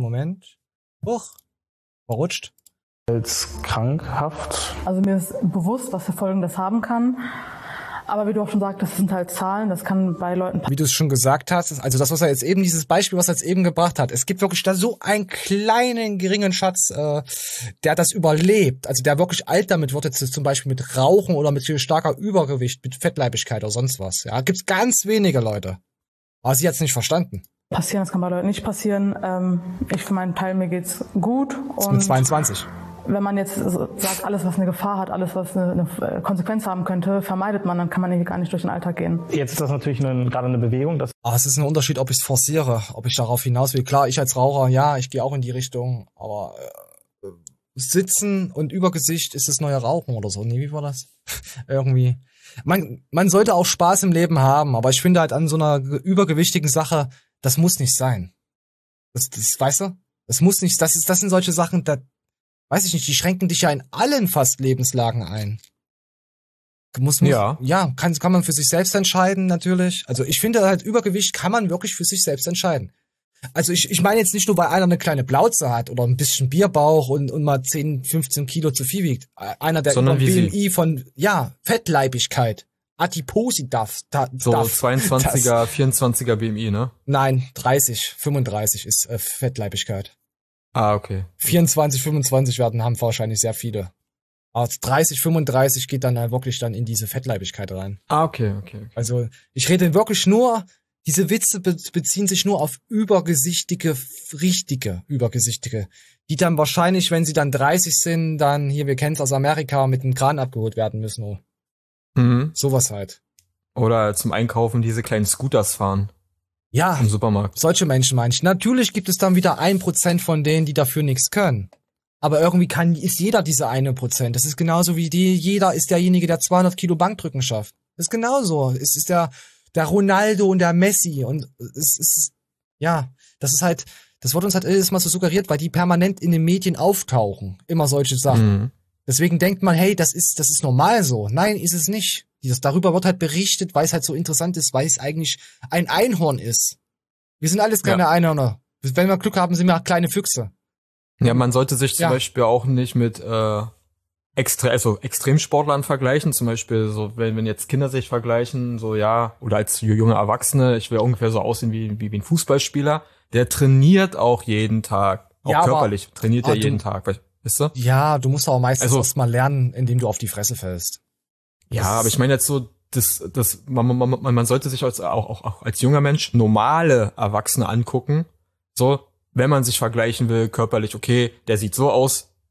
verrutscht. Als krankhaft. Also mir ist bewusst, was für Folgen das haben kann. Aber wie du auch schon sagtest, das sind halt Zahlen, das kann bei Leuten... Wie du es schon gesagt hast, also das, was er jetzt eben, dieses Beispiel, was er jetzt eben gebracht hat, es gibt wirklich da so einen kleinen, geringen Schatz, der das überlebt, also der wirklich alt damit wird, jetzt zum Beispiel mit Rauchen oder mit starker Übergewicht, mit Fettleibigkeit oder sonst was. Ja, gibt's ganz wenige Leute. Aber sie hat's nicht verstanden. Passieren, das kann bei Leuten nicht passieren. Ich für meinen Teil, mir geht's gut. Und mit 22. Wenn man jetzt sagt, alles, was eine Gefahr hat, alles, was eine Konsequenz haben könnte, vermeidet man, dann kann man hier gar nicht durch den Alltag gehen. Jetzt ist das natürlich gerade eine Bewegung. Es ist ein Unterschied, ob ich es forciere, ob ich darauf hinaus will. Klar, ich als Raucher, ja, ich gehe auch in die Richtung, aber Sitzen und Übergewicht ist das neue Rauchen oder so. Nee, wie war das? Irgendwie. Man sollte auch Spaß im Leben haben, aber ich finde halt an so einer übergewichtigen Sache, das muss nicht sein. Das weißt du? Das muss nicht, das sind solche Sachen, da weiß ich nicht, die schränken dich ja in allen fast Lebenslagen ein. Ja, kann man für sich selbst entscheiden, natürlich. Also ich finde halt, Übergewicht kann man wirklich für sich selbst entscheiden. Also ich meine jetzt nicht nur, weil einer eine kleine Plauze hat oder ein bisschen Bierbauch und mal 10, 15 Kilo zu viel wiegt. Einer, der über BMI von, Fettleibigkeit, Adipositas. So 22er, 24er BMI, ne? Nein, 30, 35 ist Fettleibigkeit. Okay. 24, 25 haben wahrscheinlich sehr viele. Aber 30, 35 geht dann halt wirklich dann in diese Fettleibigkeit rein. Okay. Also ich rede wirklich nur, diese Witze beziehen sich nur auf richtige Übergesichtige, die dann wahrscheinlich, wenn sie dann 30 sind, dann hier, wir kennen es aus Amerika, mit einem Kran abgeholt werden müssen. Sowas halt. Oder zum Einkaufen diese kleinen Scooters fahren. Ja, im Supermarkt. Solche Menschen meine ich. Natürlich gibt es dann wieder 1% von denen, die dafür nichts können. Aber irgendwie ist jeder diese 1%. Das ist genauso wie jeder ist derjenige, der 200 Kilo Bankdrücken schafft. Das ist genauso. Es ist der Ronaldo und der Messi. Und es ist, das ist halt, das wird uns halt jedes Mal so suggeriert, weil die permanent in den Medien auftauchen. Immer solche Sachen. Deswegen denkt man, hey, das ist normal so. Nein, ist es nicht. Darüber wird halt berichtet, weil es halt so interessant ist, weil es eigentlich ein Einhorn ist. Wir sind alles keine Einhörner. Wenn wir Glück haben, sind wir kleine Füchse. Ja, man sollte sich zum Beispiel auch nicht mit Extremsportlern vergleichen. Zum Beispiel so, wenn jetzt Kinder sich vergleichen, so oder als junge Erwachsene, ich will ungefähr so aussehen wie ein Fußballspieler. Der trainiert auch jeden Tag. Auch körperlich trainiert er jeden Tag. Weißt du? Ja, du musst auch meistens erst mal lernen, indem du auf die Fresse fällst. Ja, aber ich meine jetzt so, man sollte sich auch als junger Mensch normale Erwachsene angucken. So, wenn man sich vergleichen will, körperlich, okay, der sieht so aus,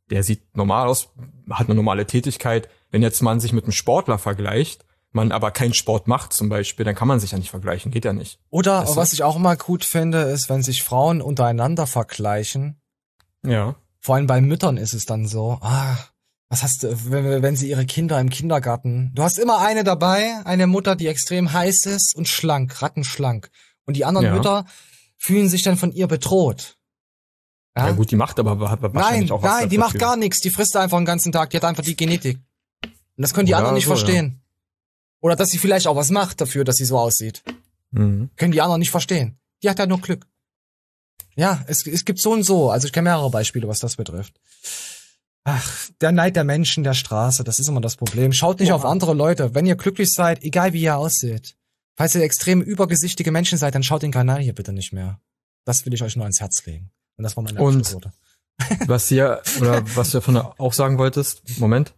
der sieht normal aus, hat eine normale Tätigkeit. Wenn jetzt man sich mit einem Sportler vergleicht, man aber keinen Sport macht zum Beispiel, dann kann man sich ja nicht vergleichen, geht ja nicht. Oder was ich auch immer gut finde, ist, wenn sich Frauen untereinander vergleichen. Ja. Vor allem bei Müttern ist es dann so, was hast du, wenn sie ihre Kinder im Kindergarten, du hast immer eine dabei, eine Mutter, die extrem heiß ist und schlank, rattenschlank. Und die anderen Mütter fühlen sich dann von ihr bedroht. Ja gut, die macht aber hat wahrscheinlich auch was Nein, die dafür. macht gar nichts, die frisst einfach den ganzen Tag, die hat einfach die Genetik. Und das können die anderen nicht verstehen. Oder dass sie vielleicht auch was macht dafür, dass sie so aussieht. Mhm. Können die anderen nicht verstehen. Die hat ja nur Glück. Ja, es gibt so und so. Also ich kenne mehrere Beispiele, was das betrifft. Ach, der Neid der Menschen der Straße, das ist immer das Problem. Schaut nicht auf andere Leute. Wenn ihr glücklich seid, egal wie ihr aussieht. Falls ihr extrem übergesichtige Menschen seid, dann schaut den Kanal hier bitte nicht mehr. Das will ich euch nur ans Herz legen. Und das war meine Abschlussworte. Was du davon auch sagen wolltest, Moment.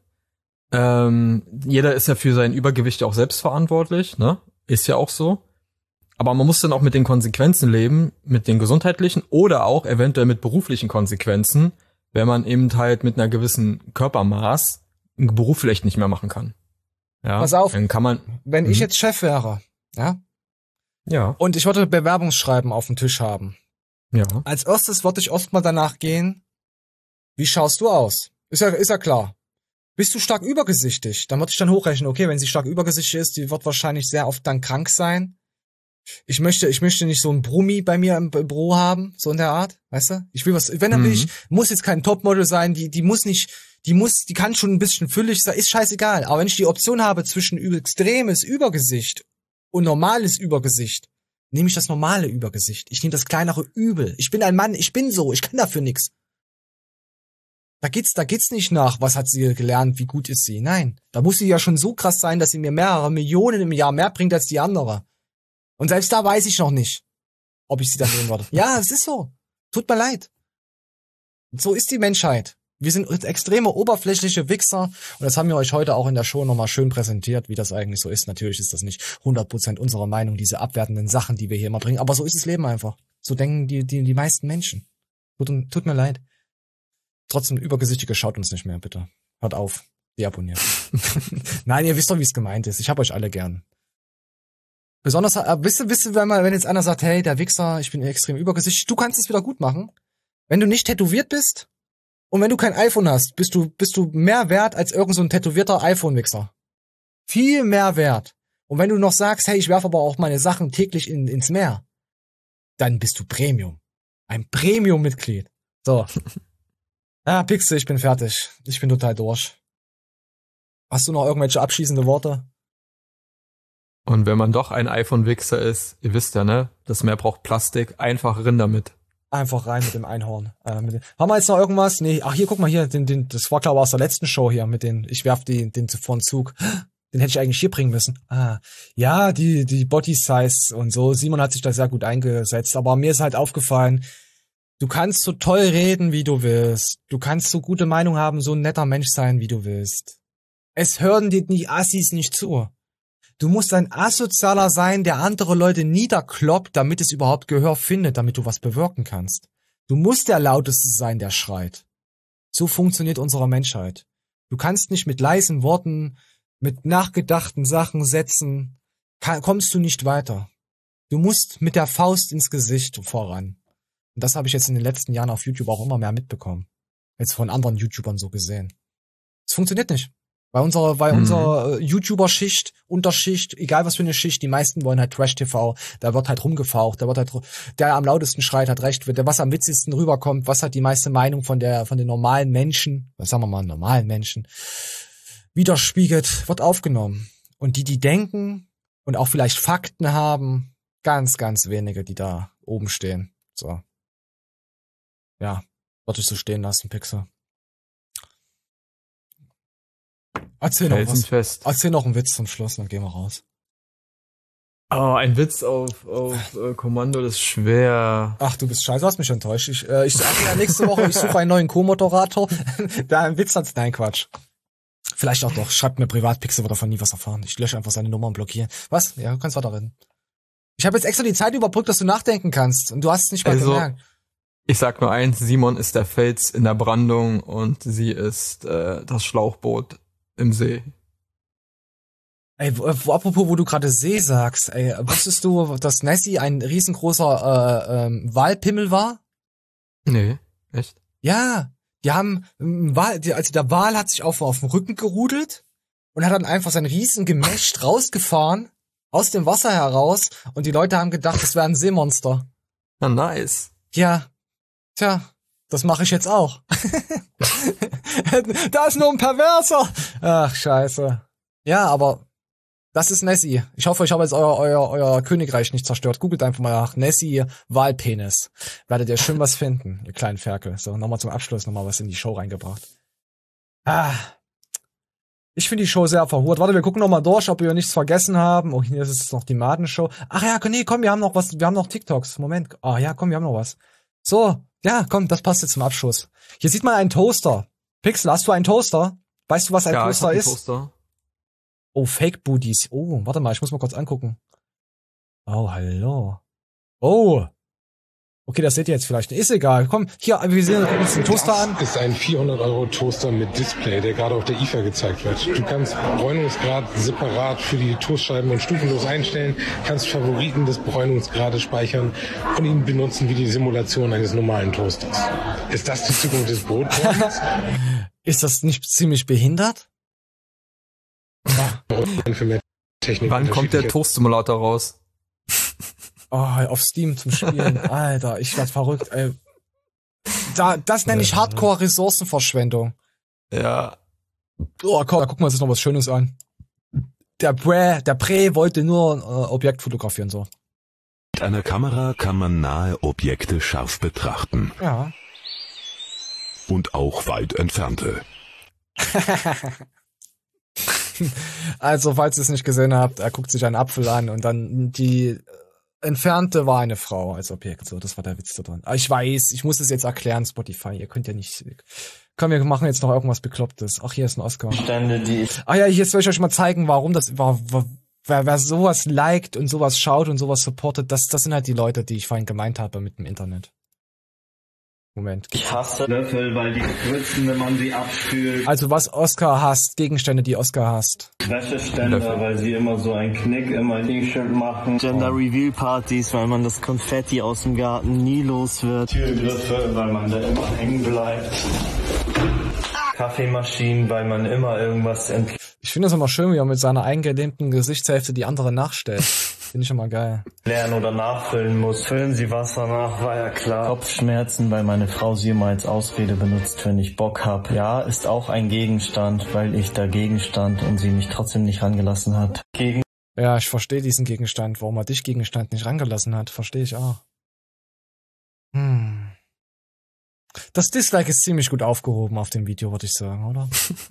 Jeder ist ja für sein Übergewicht auch selbst verantwortlich, ne? Ist ja auch so. Aber man muss dann auch mit den Konsequenzen leben, mit den gesundheitlichen oder auch eventuell mit beruflichen Konsequenzen, wenn man eben halt mit einer gewissen Körpermaß einen Beruf vielleicht nicht mehr machen kann. Ja, pass auf, dann kann man, wenn ich jetzt Chef wäre, ja, und ich würde Bewerbungsschreiben auf dem Tisch haben. Ja. Als erstes würde ich erstmal danach gehen, wie schaust du aus? Ist ja klar. Bist du stark übergewichtig? Dann würde ich dann hochrechnen, okay, wenn sie stark übergewichtig ist, die wird wahrscheinlich sehr oft dann krank sein. Ich möchte nicht so einen Brummi bei mir im Büro haben, so in der Art, weißt du? Ich will was, wenn dann will ich, muss jetzt kein Topmodel sein, die kann schon ein bisschen füllig sein, ist scheißegal. Aber wenn ich die Option habe zwischen extremes Übergewicht und normales Übergewicht, nehme ich das normale Übergewicht. Ich nehme das kleinere Übel. Ich bin ein Mann, ich bin so, ich kann dafür nix. Da geht's nicht nach, was hat sie gelernt, wie gut ist sie. Nein, da muss sie ja schon so krass sein, dass sie mir mehrere Millionen im Jahr mehr bringt als die andere. Und selbst da weiß ich noch nicht, ob ich sie dann nehmen würde. Ja, es ist so. Tut mir leid. So ist die Menschheit. Wir sind extreme oberflächliche Wichser und das haben wir euch heute auch in der Show nochmal schön präsentiert, wie das eigentlich so ist. Natürlich ist das nicht 100% unserer Meinung, diese abwertenden Sachen, die wir hier immer bringen, aber so ist das Leben einfach. So denken die meisten Menschen. Tut mir leid. Trotzdem, Übergesichtige, schaut uns nicht mehr, bitte. Hört auf. Deabonniert. Nein, ihr wisst doch, wie es gemeint ist. Ich hab euch alle gern. Besonders, wisst ihr, wenn jetzt einer sagt, hey, der Wichser, ich bin extrem übergesichtig, du kannst es wieder gut machen. Wenn du nicht tätowiert bist und wenn du kein iPhone hast, bist du mehr wert als irgend so ein tätowierter iPhone-Wichser. Viel mehr wert. Und wenn du noch sagst, hey, ich werfe aber auch meine Sachen täglich ins Meer, dann bist du Premium. Ein Premium-Mitglied. So. Ja, Pixel, ich bin fertig. Ich bin total durch. Hast du noch irgendwelche abschließende Worte? Und wenn man doch ein iPhone-Wichser ist, ihr wisst ja, ne? Das Meer braucht Plastik, einfach rin damit. Einfach rein mit dem Einhorn. Haben wir jetzt noch irgendwas? Nee, ach hier, guck mal hier, das war glaube ich aus der letzten Show hier mit den, ich werf den vor den Zug. Den hätte ich eigentlich hier bringen müssen. Ja, die Body Size und so. Simon hat sich da sehr gut eingesetzt, aber mir ist halt aufgefallen, du kannst so toll reden, wie du willst. Du kannst so gute Meinung haben, so ein netter Mensch sein, wie du willst. Es hören dir die Assis nicht zu. Du musst ein Asozialer sein, der andere Leute niederkloppt, damit es überhaupt Gehör findet, damit du was bewirken kannst. Du musst der Lauteste sein, der schreit. So funktioniert unsere Menschheit. Du kannst nicht mit leisen Worten, mit nachgedachten Sachen, Sätzen, kommst du nicht weiter. Du musst mit der Faust ins Gesicht voran. Und das habe ich jetzt in den letzten Jahren auf YouTube auch immer mehr mitbekommen. Jetzt von anderen YouTubern so gesehen. Es funktioniert nicht. Bei unserer YouTuber-Schicht, Unterschicht, egal was für eine Schicht, die meisten wollen halt Trash-TV, da wird halt rumgefaucht, der am lautesten schreit, hat recht, der was am witzigsten rüberkommt, was hat die meiste Meinung von den normalen Menschen, was sagen wir mal, normalen Menschen, widerspiegelt, wird aufgenommen. Und die denken und auch vielleicht Fakten haben, ganz, ganz wenige, die da oben stehen. So. Ja, würde ich so stehen lassen, Pixel. Erzähl noch was. Erzähl noch einen Witz zum Schluss, dann gehen wir raus. Oh, ein Witz auf Kommando, das ist schwer. Ach, du bist scheiße, du hast mich enttäuscht. Ich sag ja nächste Woche, ich suche einen neuen Co-Moderator. Da ein Witz hat, nein, Quatsch. Vielleicht auch doch. Schreibt mir privat, Pixel wird davon nie was erfahren. Ich lösche einfach seine Nummer und blockiere. Was? Ja, du kannst weiterreden. Ich habe jetzt extra die Zeit überbrückt, dass du nachdenken kannst. Und du hast es nicht mal gemerkt. Ich sag nur eins, Simon ist der Fels in der Brandung und sie ist das Schlauchboot im See. Ey, apropos, wo du gerade See sagst, ey, wusstest du, dass Nessie ein riesengroßer Walpimmel war? Nee, echt? Ja, die haben, der Wal hat sich auf dem Rücken gerudelt und hat dann einfach sein Riesengemächt rausgefahren, aus dem Wasser heraus, und die Leute haben gedacht, das wäre ein Seemonster. Na, nice. Ja, tja, das mache ich jetzt auch. Da ist nur ein Perverser. Ach, scheiße. Ja, aber das ist Nessie. Ich hoffe, ich habe jetzt euer Königreich nicht zerstört. Googelt einfach mal nach Nessie Walpenis. Werdet ihr schön was finden, ihr kleinen Ferkel. So, nochmal zum Abschluss nochmal was in die Show reingebracht. Ich finde die Show sehr verhurt. Warte, wir gucken nochmal durch, ob wir nichts vergessen haben. Oh, hier ist es noch die Madenshow. Ach ja, nee, komm, wir haben noch was. Wir haben noch TikToks. Moment. Ah ja, komm, wir haben noch was. So, ja, komm, das passt jetzt zum Abschluss. Hier sieht man einen Toaster. Pixel, hast du einen Toaster? Weißt du, was ein Toaster ist? Toaster. Oh, Fake Booties. Oh, warte mal, ich muss mal kurz angucken. Oh, hallo. Oh. Okay, das seht ihr jetzt vielleicht. Ist egal. Komm, hier, wir sehen uns den Toaster an. Das ist ein 400-Euro-Toaster mit Display, der gerade auf der IFA gezeigt wird. Du kannst Bräunungsgrad separat für die Toastscheiben und stufenlos einstellen, kannst Favoriten des Bräunungsgrades speichern und ihn benutzen wie die Simulation eines normalen Toasters. Ist das die Zukunft des Brotbräunens? Ist das nicht ziemlich behindert? Wann kommt der Toast-Simulator raus? Oh, auf Steam zum Spielen. Alter, ich werd verrückt, ey. Das nenne ich Hardcore-Ressourcenverschwendung. Ja. Oh, komm, da gucken wir uns jetzt noch was Schönes an. Der Prä wollte nur ein Objekt fotografieren, so. Mit einer Kamera kann man nahe Objekte scharf betrachten. Ja. Und auch weit entfernte. Also, falls ihr es nicht gesehen habt, er guckt sich einen Apfel an und dann die Entfernte war eine Frau als Objekt. So, das war der Witz da drin. Aber ich weiß, ich muss es jetzt erklären, Spotify. Ihr könnt ja nicht. Komm, wir machen jetzt noch irgendwas Beklopptes. Ach, hier ist ein Oscar. Ach ja, jetzt will ich euch mal zeigen, warum das war. Wer sowas liked und sowas schaut und sowas supportet, das sind halt die Leute, die ich vorhin gemeint habe mit dem Internet. Moment. Ich hasse Löffel, weil die spritzen, wenn man sie abspült. Also was Oscar hasst, Gegenstände, die Oscar hasst. Wäscheständer, weil sie immer so einen Knick im T-Shirt machen. Gender-Reveal-Partys, weil man das Konfetti aus dem Garten nie los wird. Türgriffe, weil man da immer hängen bleibt. Kaffeemaschinen, weil man immer irgendwas Ich finde das immer schön, wie er mit seiner eingelähmten Gesichtshälfte die andere nachstellt. Finde ich immer geil. Lernen oder nachfüllen muss. Füllen Sie Wasser nach, war ja klar. Kopfschmerzen, weil meine Frau sie immer als Ausrede benutzt, wenn ich Bock hab. Ja, ist auch ein Gegenstand, weil ich dagegen stand und sie mich trotzdem nicht rangelassen hat. Ja, ich verstehe diesen Gegenstand. Warum er dich Gegenstand nicht rangelassen hat, verstehe ich auch. Das Dislike ist ziemlich gut aufgehoben auf dem Video, würde ich sagen, oder?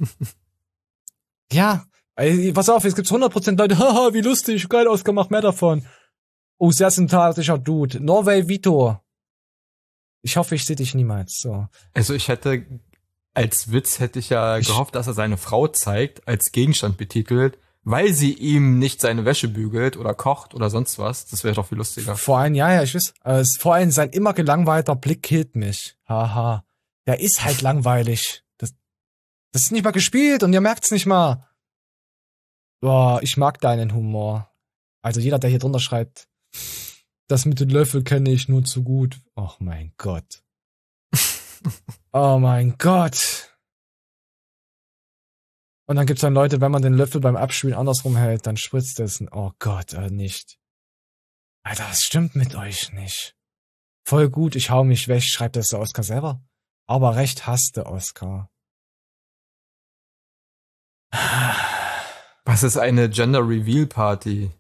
Ja. Ey, pass auf, jetzt gibt's 100% Leute, haha, wie lustig, geil ausgemacht, mehr davon. Oh, sehr sympathischer Dude. Norway Vito. Ich hoffe, ich sehe dich niemals, so. Also als Witz hätte ich ja gehofft, dass er seine Frau zeigt, als Gegenstand betitelt, weil sie ihm nicht seine Wäsche bügelt oder kocht oder sonst was. Das wäre doch viel lustiger. Vor allem, ja, ich weiß. Vor allem sein immer gelangweilter Blick killt mich. Haha. Der ist halt langweilig. Das ist nicht mal gespielt und ihr merkt's nicht mal. Boah, ich mag deinen Humor. Also jeder, der hier drunter schreibt, das mit den Löffel kenne ich nur zu gut. Oh mein Gott. Oh mein Gott. Und dann gibt's dann Leute, wenn man den Löffel beim Abspülen andersrum hält, dann spritzt es. Oh Gott, nicht. Alter, das stimmt mit euch nicht. Voll gut, ich hau mich weg, schreibt das der Oscar selber. Aber recht hasste Oscar. Was ist eine Gender-Reveal-Party?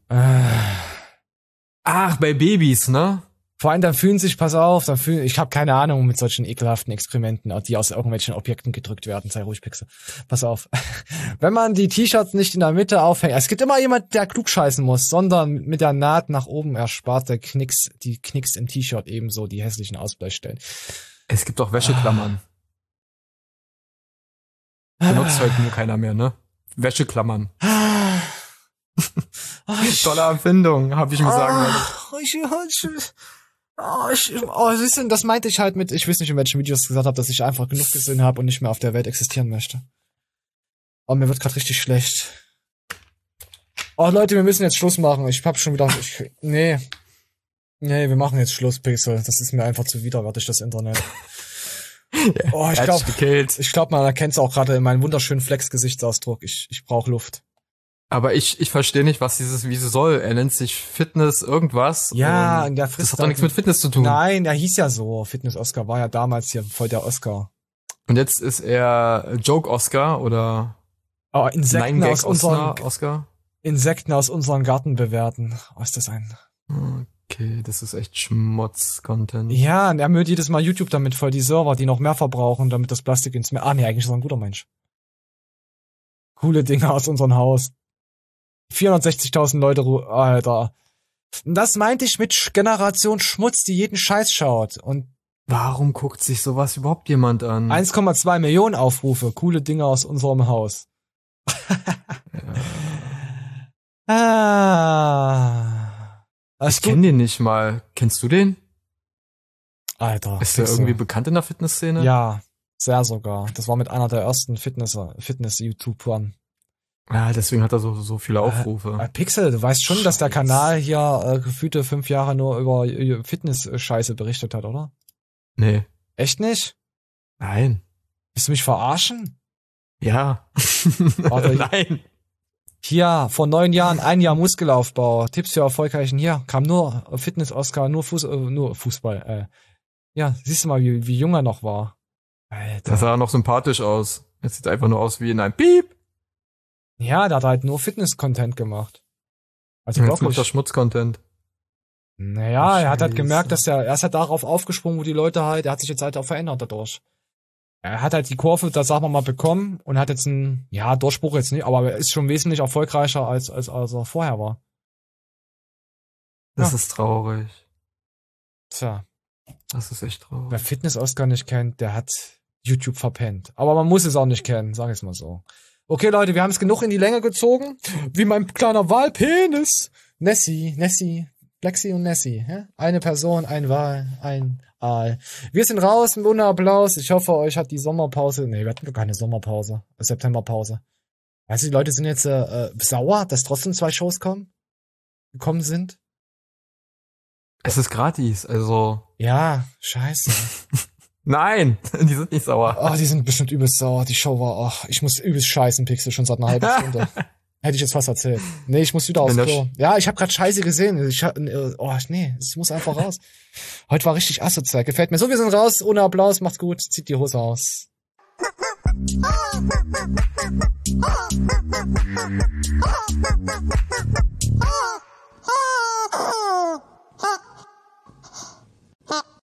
Ach, bei Babys, ne? Vor allem, dann fühlen sich, pass auf, ich habe keine Ahnung mit solchen ekelhaften Experimenten, die aus irgendwelchen Objekten gedrückt werden, sei ruhig, Pixel. Pass auf. Wenn man die T-Shirts nicht in der Mitte aufhängt, es gibt immer jemand, der klug scheißen muss, sondern mit der Naht nach oben erspart die Knicks im T-Shirt ebenso die hässlichen Ausbleichstellen. Es gibt auch Wäscheklammern. Benutzt heute nur keiner mehr, ne? Wäscheklammern. Tolle Erfindung, habe ich mir sagen lassen. Siehst du, das meinte ich halt mit, ich weiß nicht, in welchen Videos ich gesagt habe, dass ich einfach genug gesehen habe und nicht mehr auf der Welt existieren möchte. Oh, mir wird gerade richtig schlecht. Oh, Leute, wir müssen jetzt Schluss machen. Ich hab schon wieder, nee, wir machen jetzt Schluss, Pixel. Das ist mir einfach zu widerwärtig, das Internet. Oh, ich glaube, man erkennt es auch gerade in meinem wunderschönen Flex-Gesichtsausdruck. Ich brauche Luft. Aber ich verstehe nicht, was wie sie soll. Er nennt sich Fitness irgendwas. Ja, und der frisst das hat doch nichts mit Fitness zu tun. Nein, der hieß ja so. Fitness-Oscar war ja damals hier voll der Oscar. Und jetzt ist er Joke-Oscar oder Insekten aus unseren Oscar? Insekten aus unserem Garten bewerten. Oh, ist das ein... Okay, das ist echt Schmutz-Content. Ja, und er müllt jedes Mal YouTube damit voll die Server, die noch mehr verbrauchen, damit das Plastik ins Meer... nee, eigentlich ist er ein guter Mensch. Coole Dinge aus unserem Haus. 460.000 Leute, Alter. Das meinte ich mit Generation Schmutz, die jeden Scheiß schaut. Und warum guckt sich sowas überhaupt jemand an? 1,2 Millionen Aufrufe. Coole Dinge aus unserem Haus. Ich kenn den nicht mal. Kennst du den? Alter. Ist der irgendwie bekannt in der Fitnessszene? Ja, sehr sogar. Das war mit einer der ersten Fitness-YouTubern. Ja, deswegen hat er so viele Aufrufe. Pixel, du weißt schon, dass der Kanal hier gefühlte 5 Jahre nur über Fitness-Scheiße berichtet hat, oder? Nee. Echt nicht? Nein. Willst du mich verarschen? Ja. Warte, nein. Hier, vor 9 Jahren, 1 Jahr Muskelaufbau, Tipps für erfolgreichen, hier, kam nur Fitness-Oscar, nur Fußball. Ja, siehst du mal, wie jung er noch war. Alter. Das sah noch sympathisch aus. Jetzt sieht einfach nur aus wie in einem Piep. Ja, der hat halt nur Fitness-Content gemacht. Also jetzt macht er Schmutz-Content. Naja, er hat halt gemerkt, dass er ist halt darauf aufgesprungen, wo die Leute halt, er hat sich jetzt halt auch verändert dadurch. Er hat halt die Kurve, das sagen wir mal, bekommen und hat jetzt einen, Durchbruch jetzt nicht, aber er ist schon wesentlich erfolgreicher als er vorher war. Das ist traurig. Tja. Das ist echt traurig. Wer Fitness-Oscar nicht kennt, der hat YouTube verpennt. Aber man muss es auch nicht kennen, sag ich mal so. Okay, Leute, wir haben es genug in die Länge gezogen. Wie mein kleiner Walpenis. Nessie, Flexi und Nessie. Ja? Eine Person, ein Wal, ein Aal. Wir sind raus, ohne Applaus. Ich hoffe, euch hat die Sommerpause... Nee, wir hatten gar keine Sommerpause. Septemberpause. Weißt du, die Leute sind jetzt sauer, dass trotzdem 2 Shows gekommen sind. Es ist gratis, also... Ja, scheiße. Nein, die sind nicht sauer. Oh, die sind bestimmt übelst sauer. Die Show war, ich muss übelst scheißen, Pixel, schon seit einer halben Stunde. Hätte ich jetzt fast erzählt. Nee, ich muss wieder aufs Klo. Ja, ich habe gerade Scheiße gesehen. Ich muss einfach raus. Heute war richtig asozial. Gefällt mir. So, wir sind raus. Ohne Applaus. Macht's gut. Zieht die Hose aus.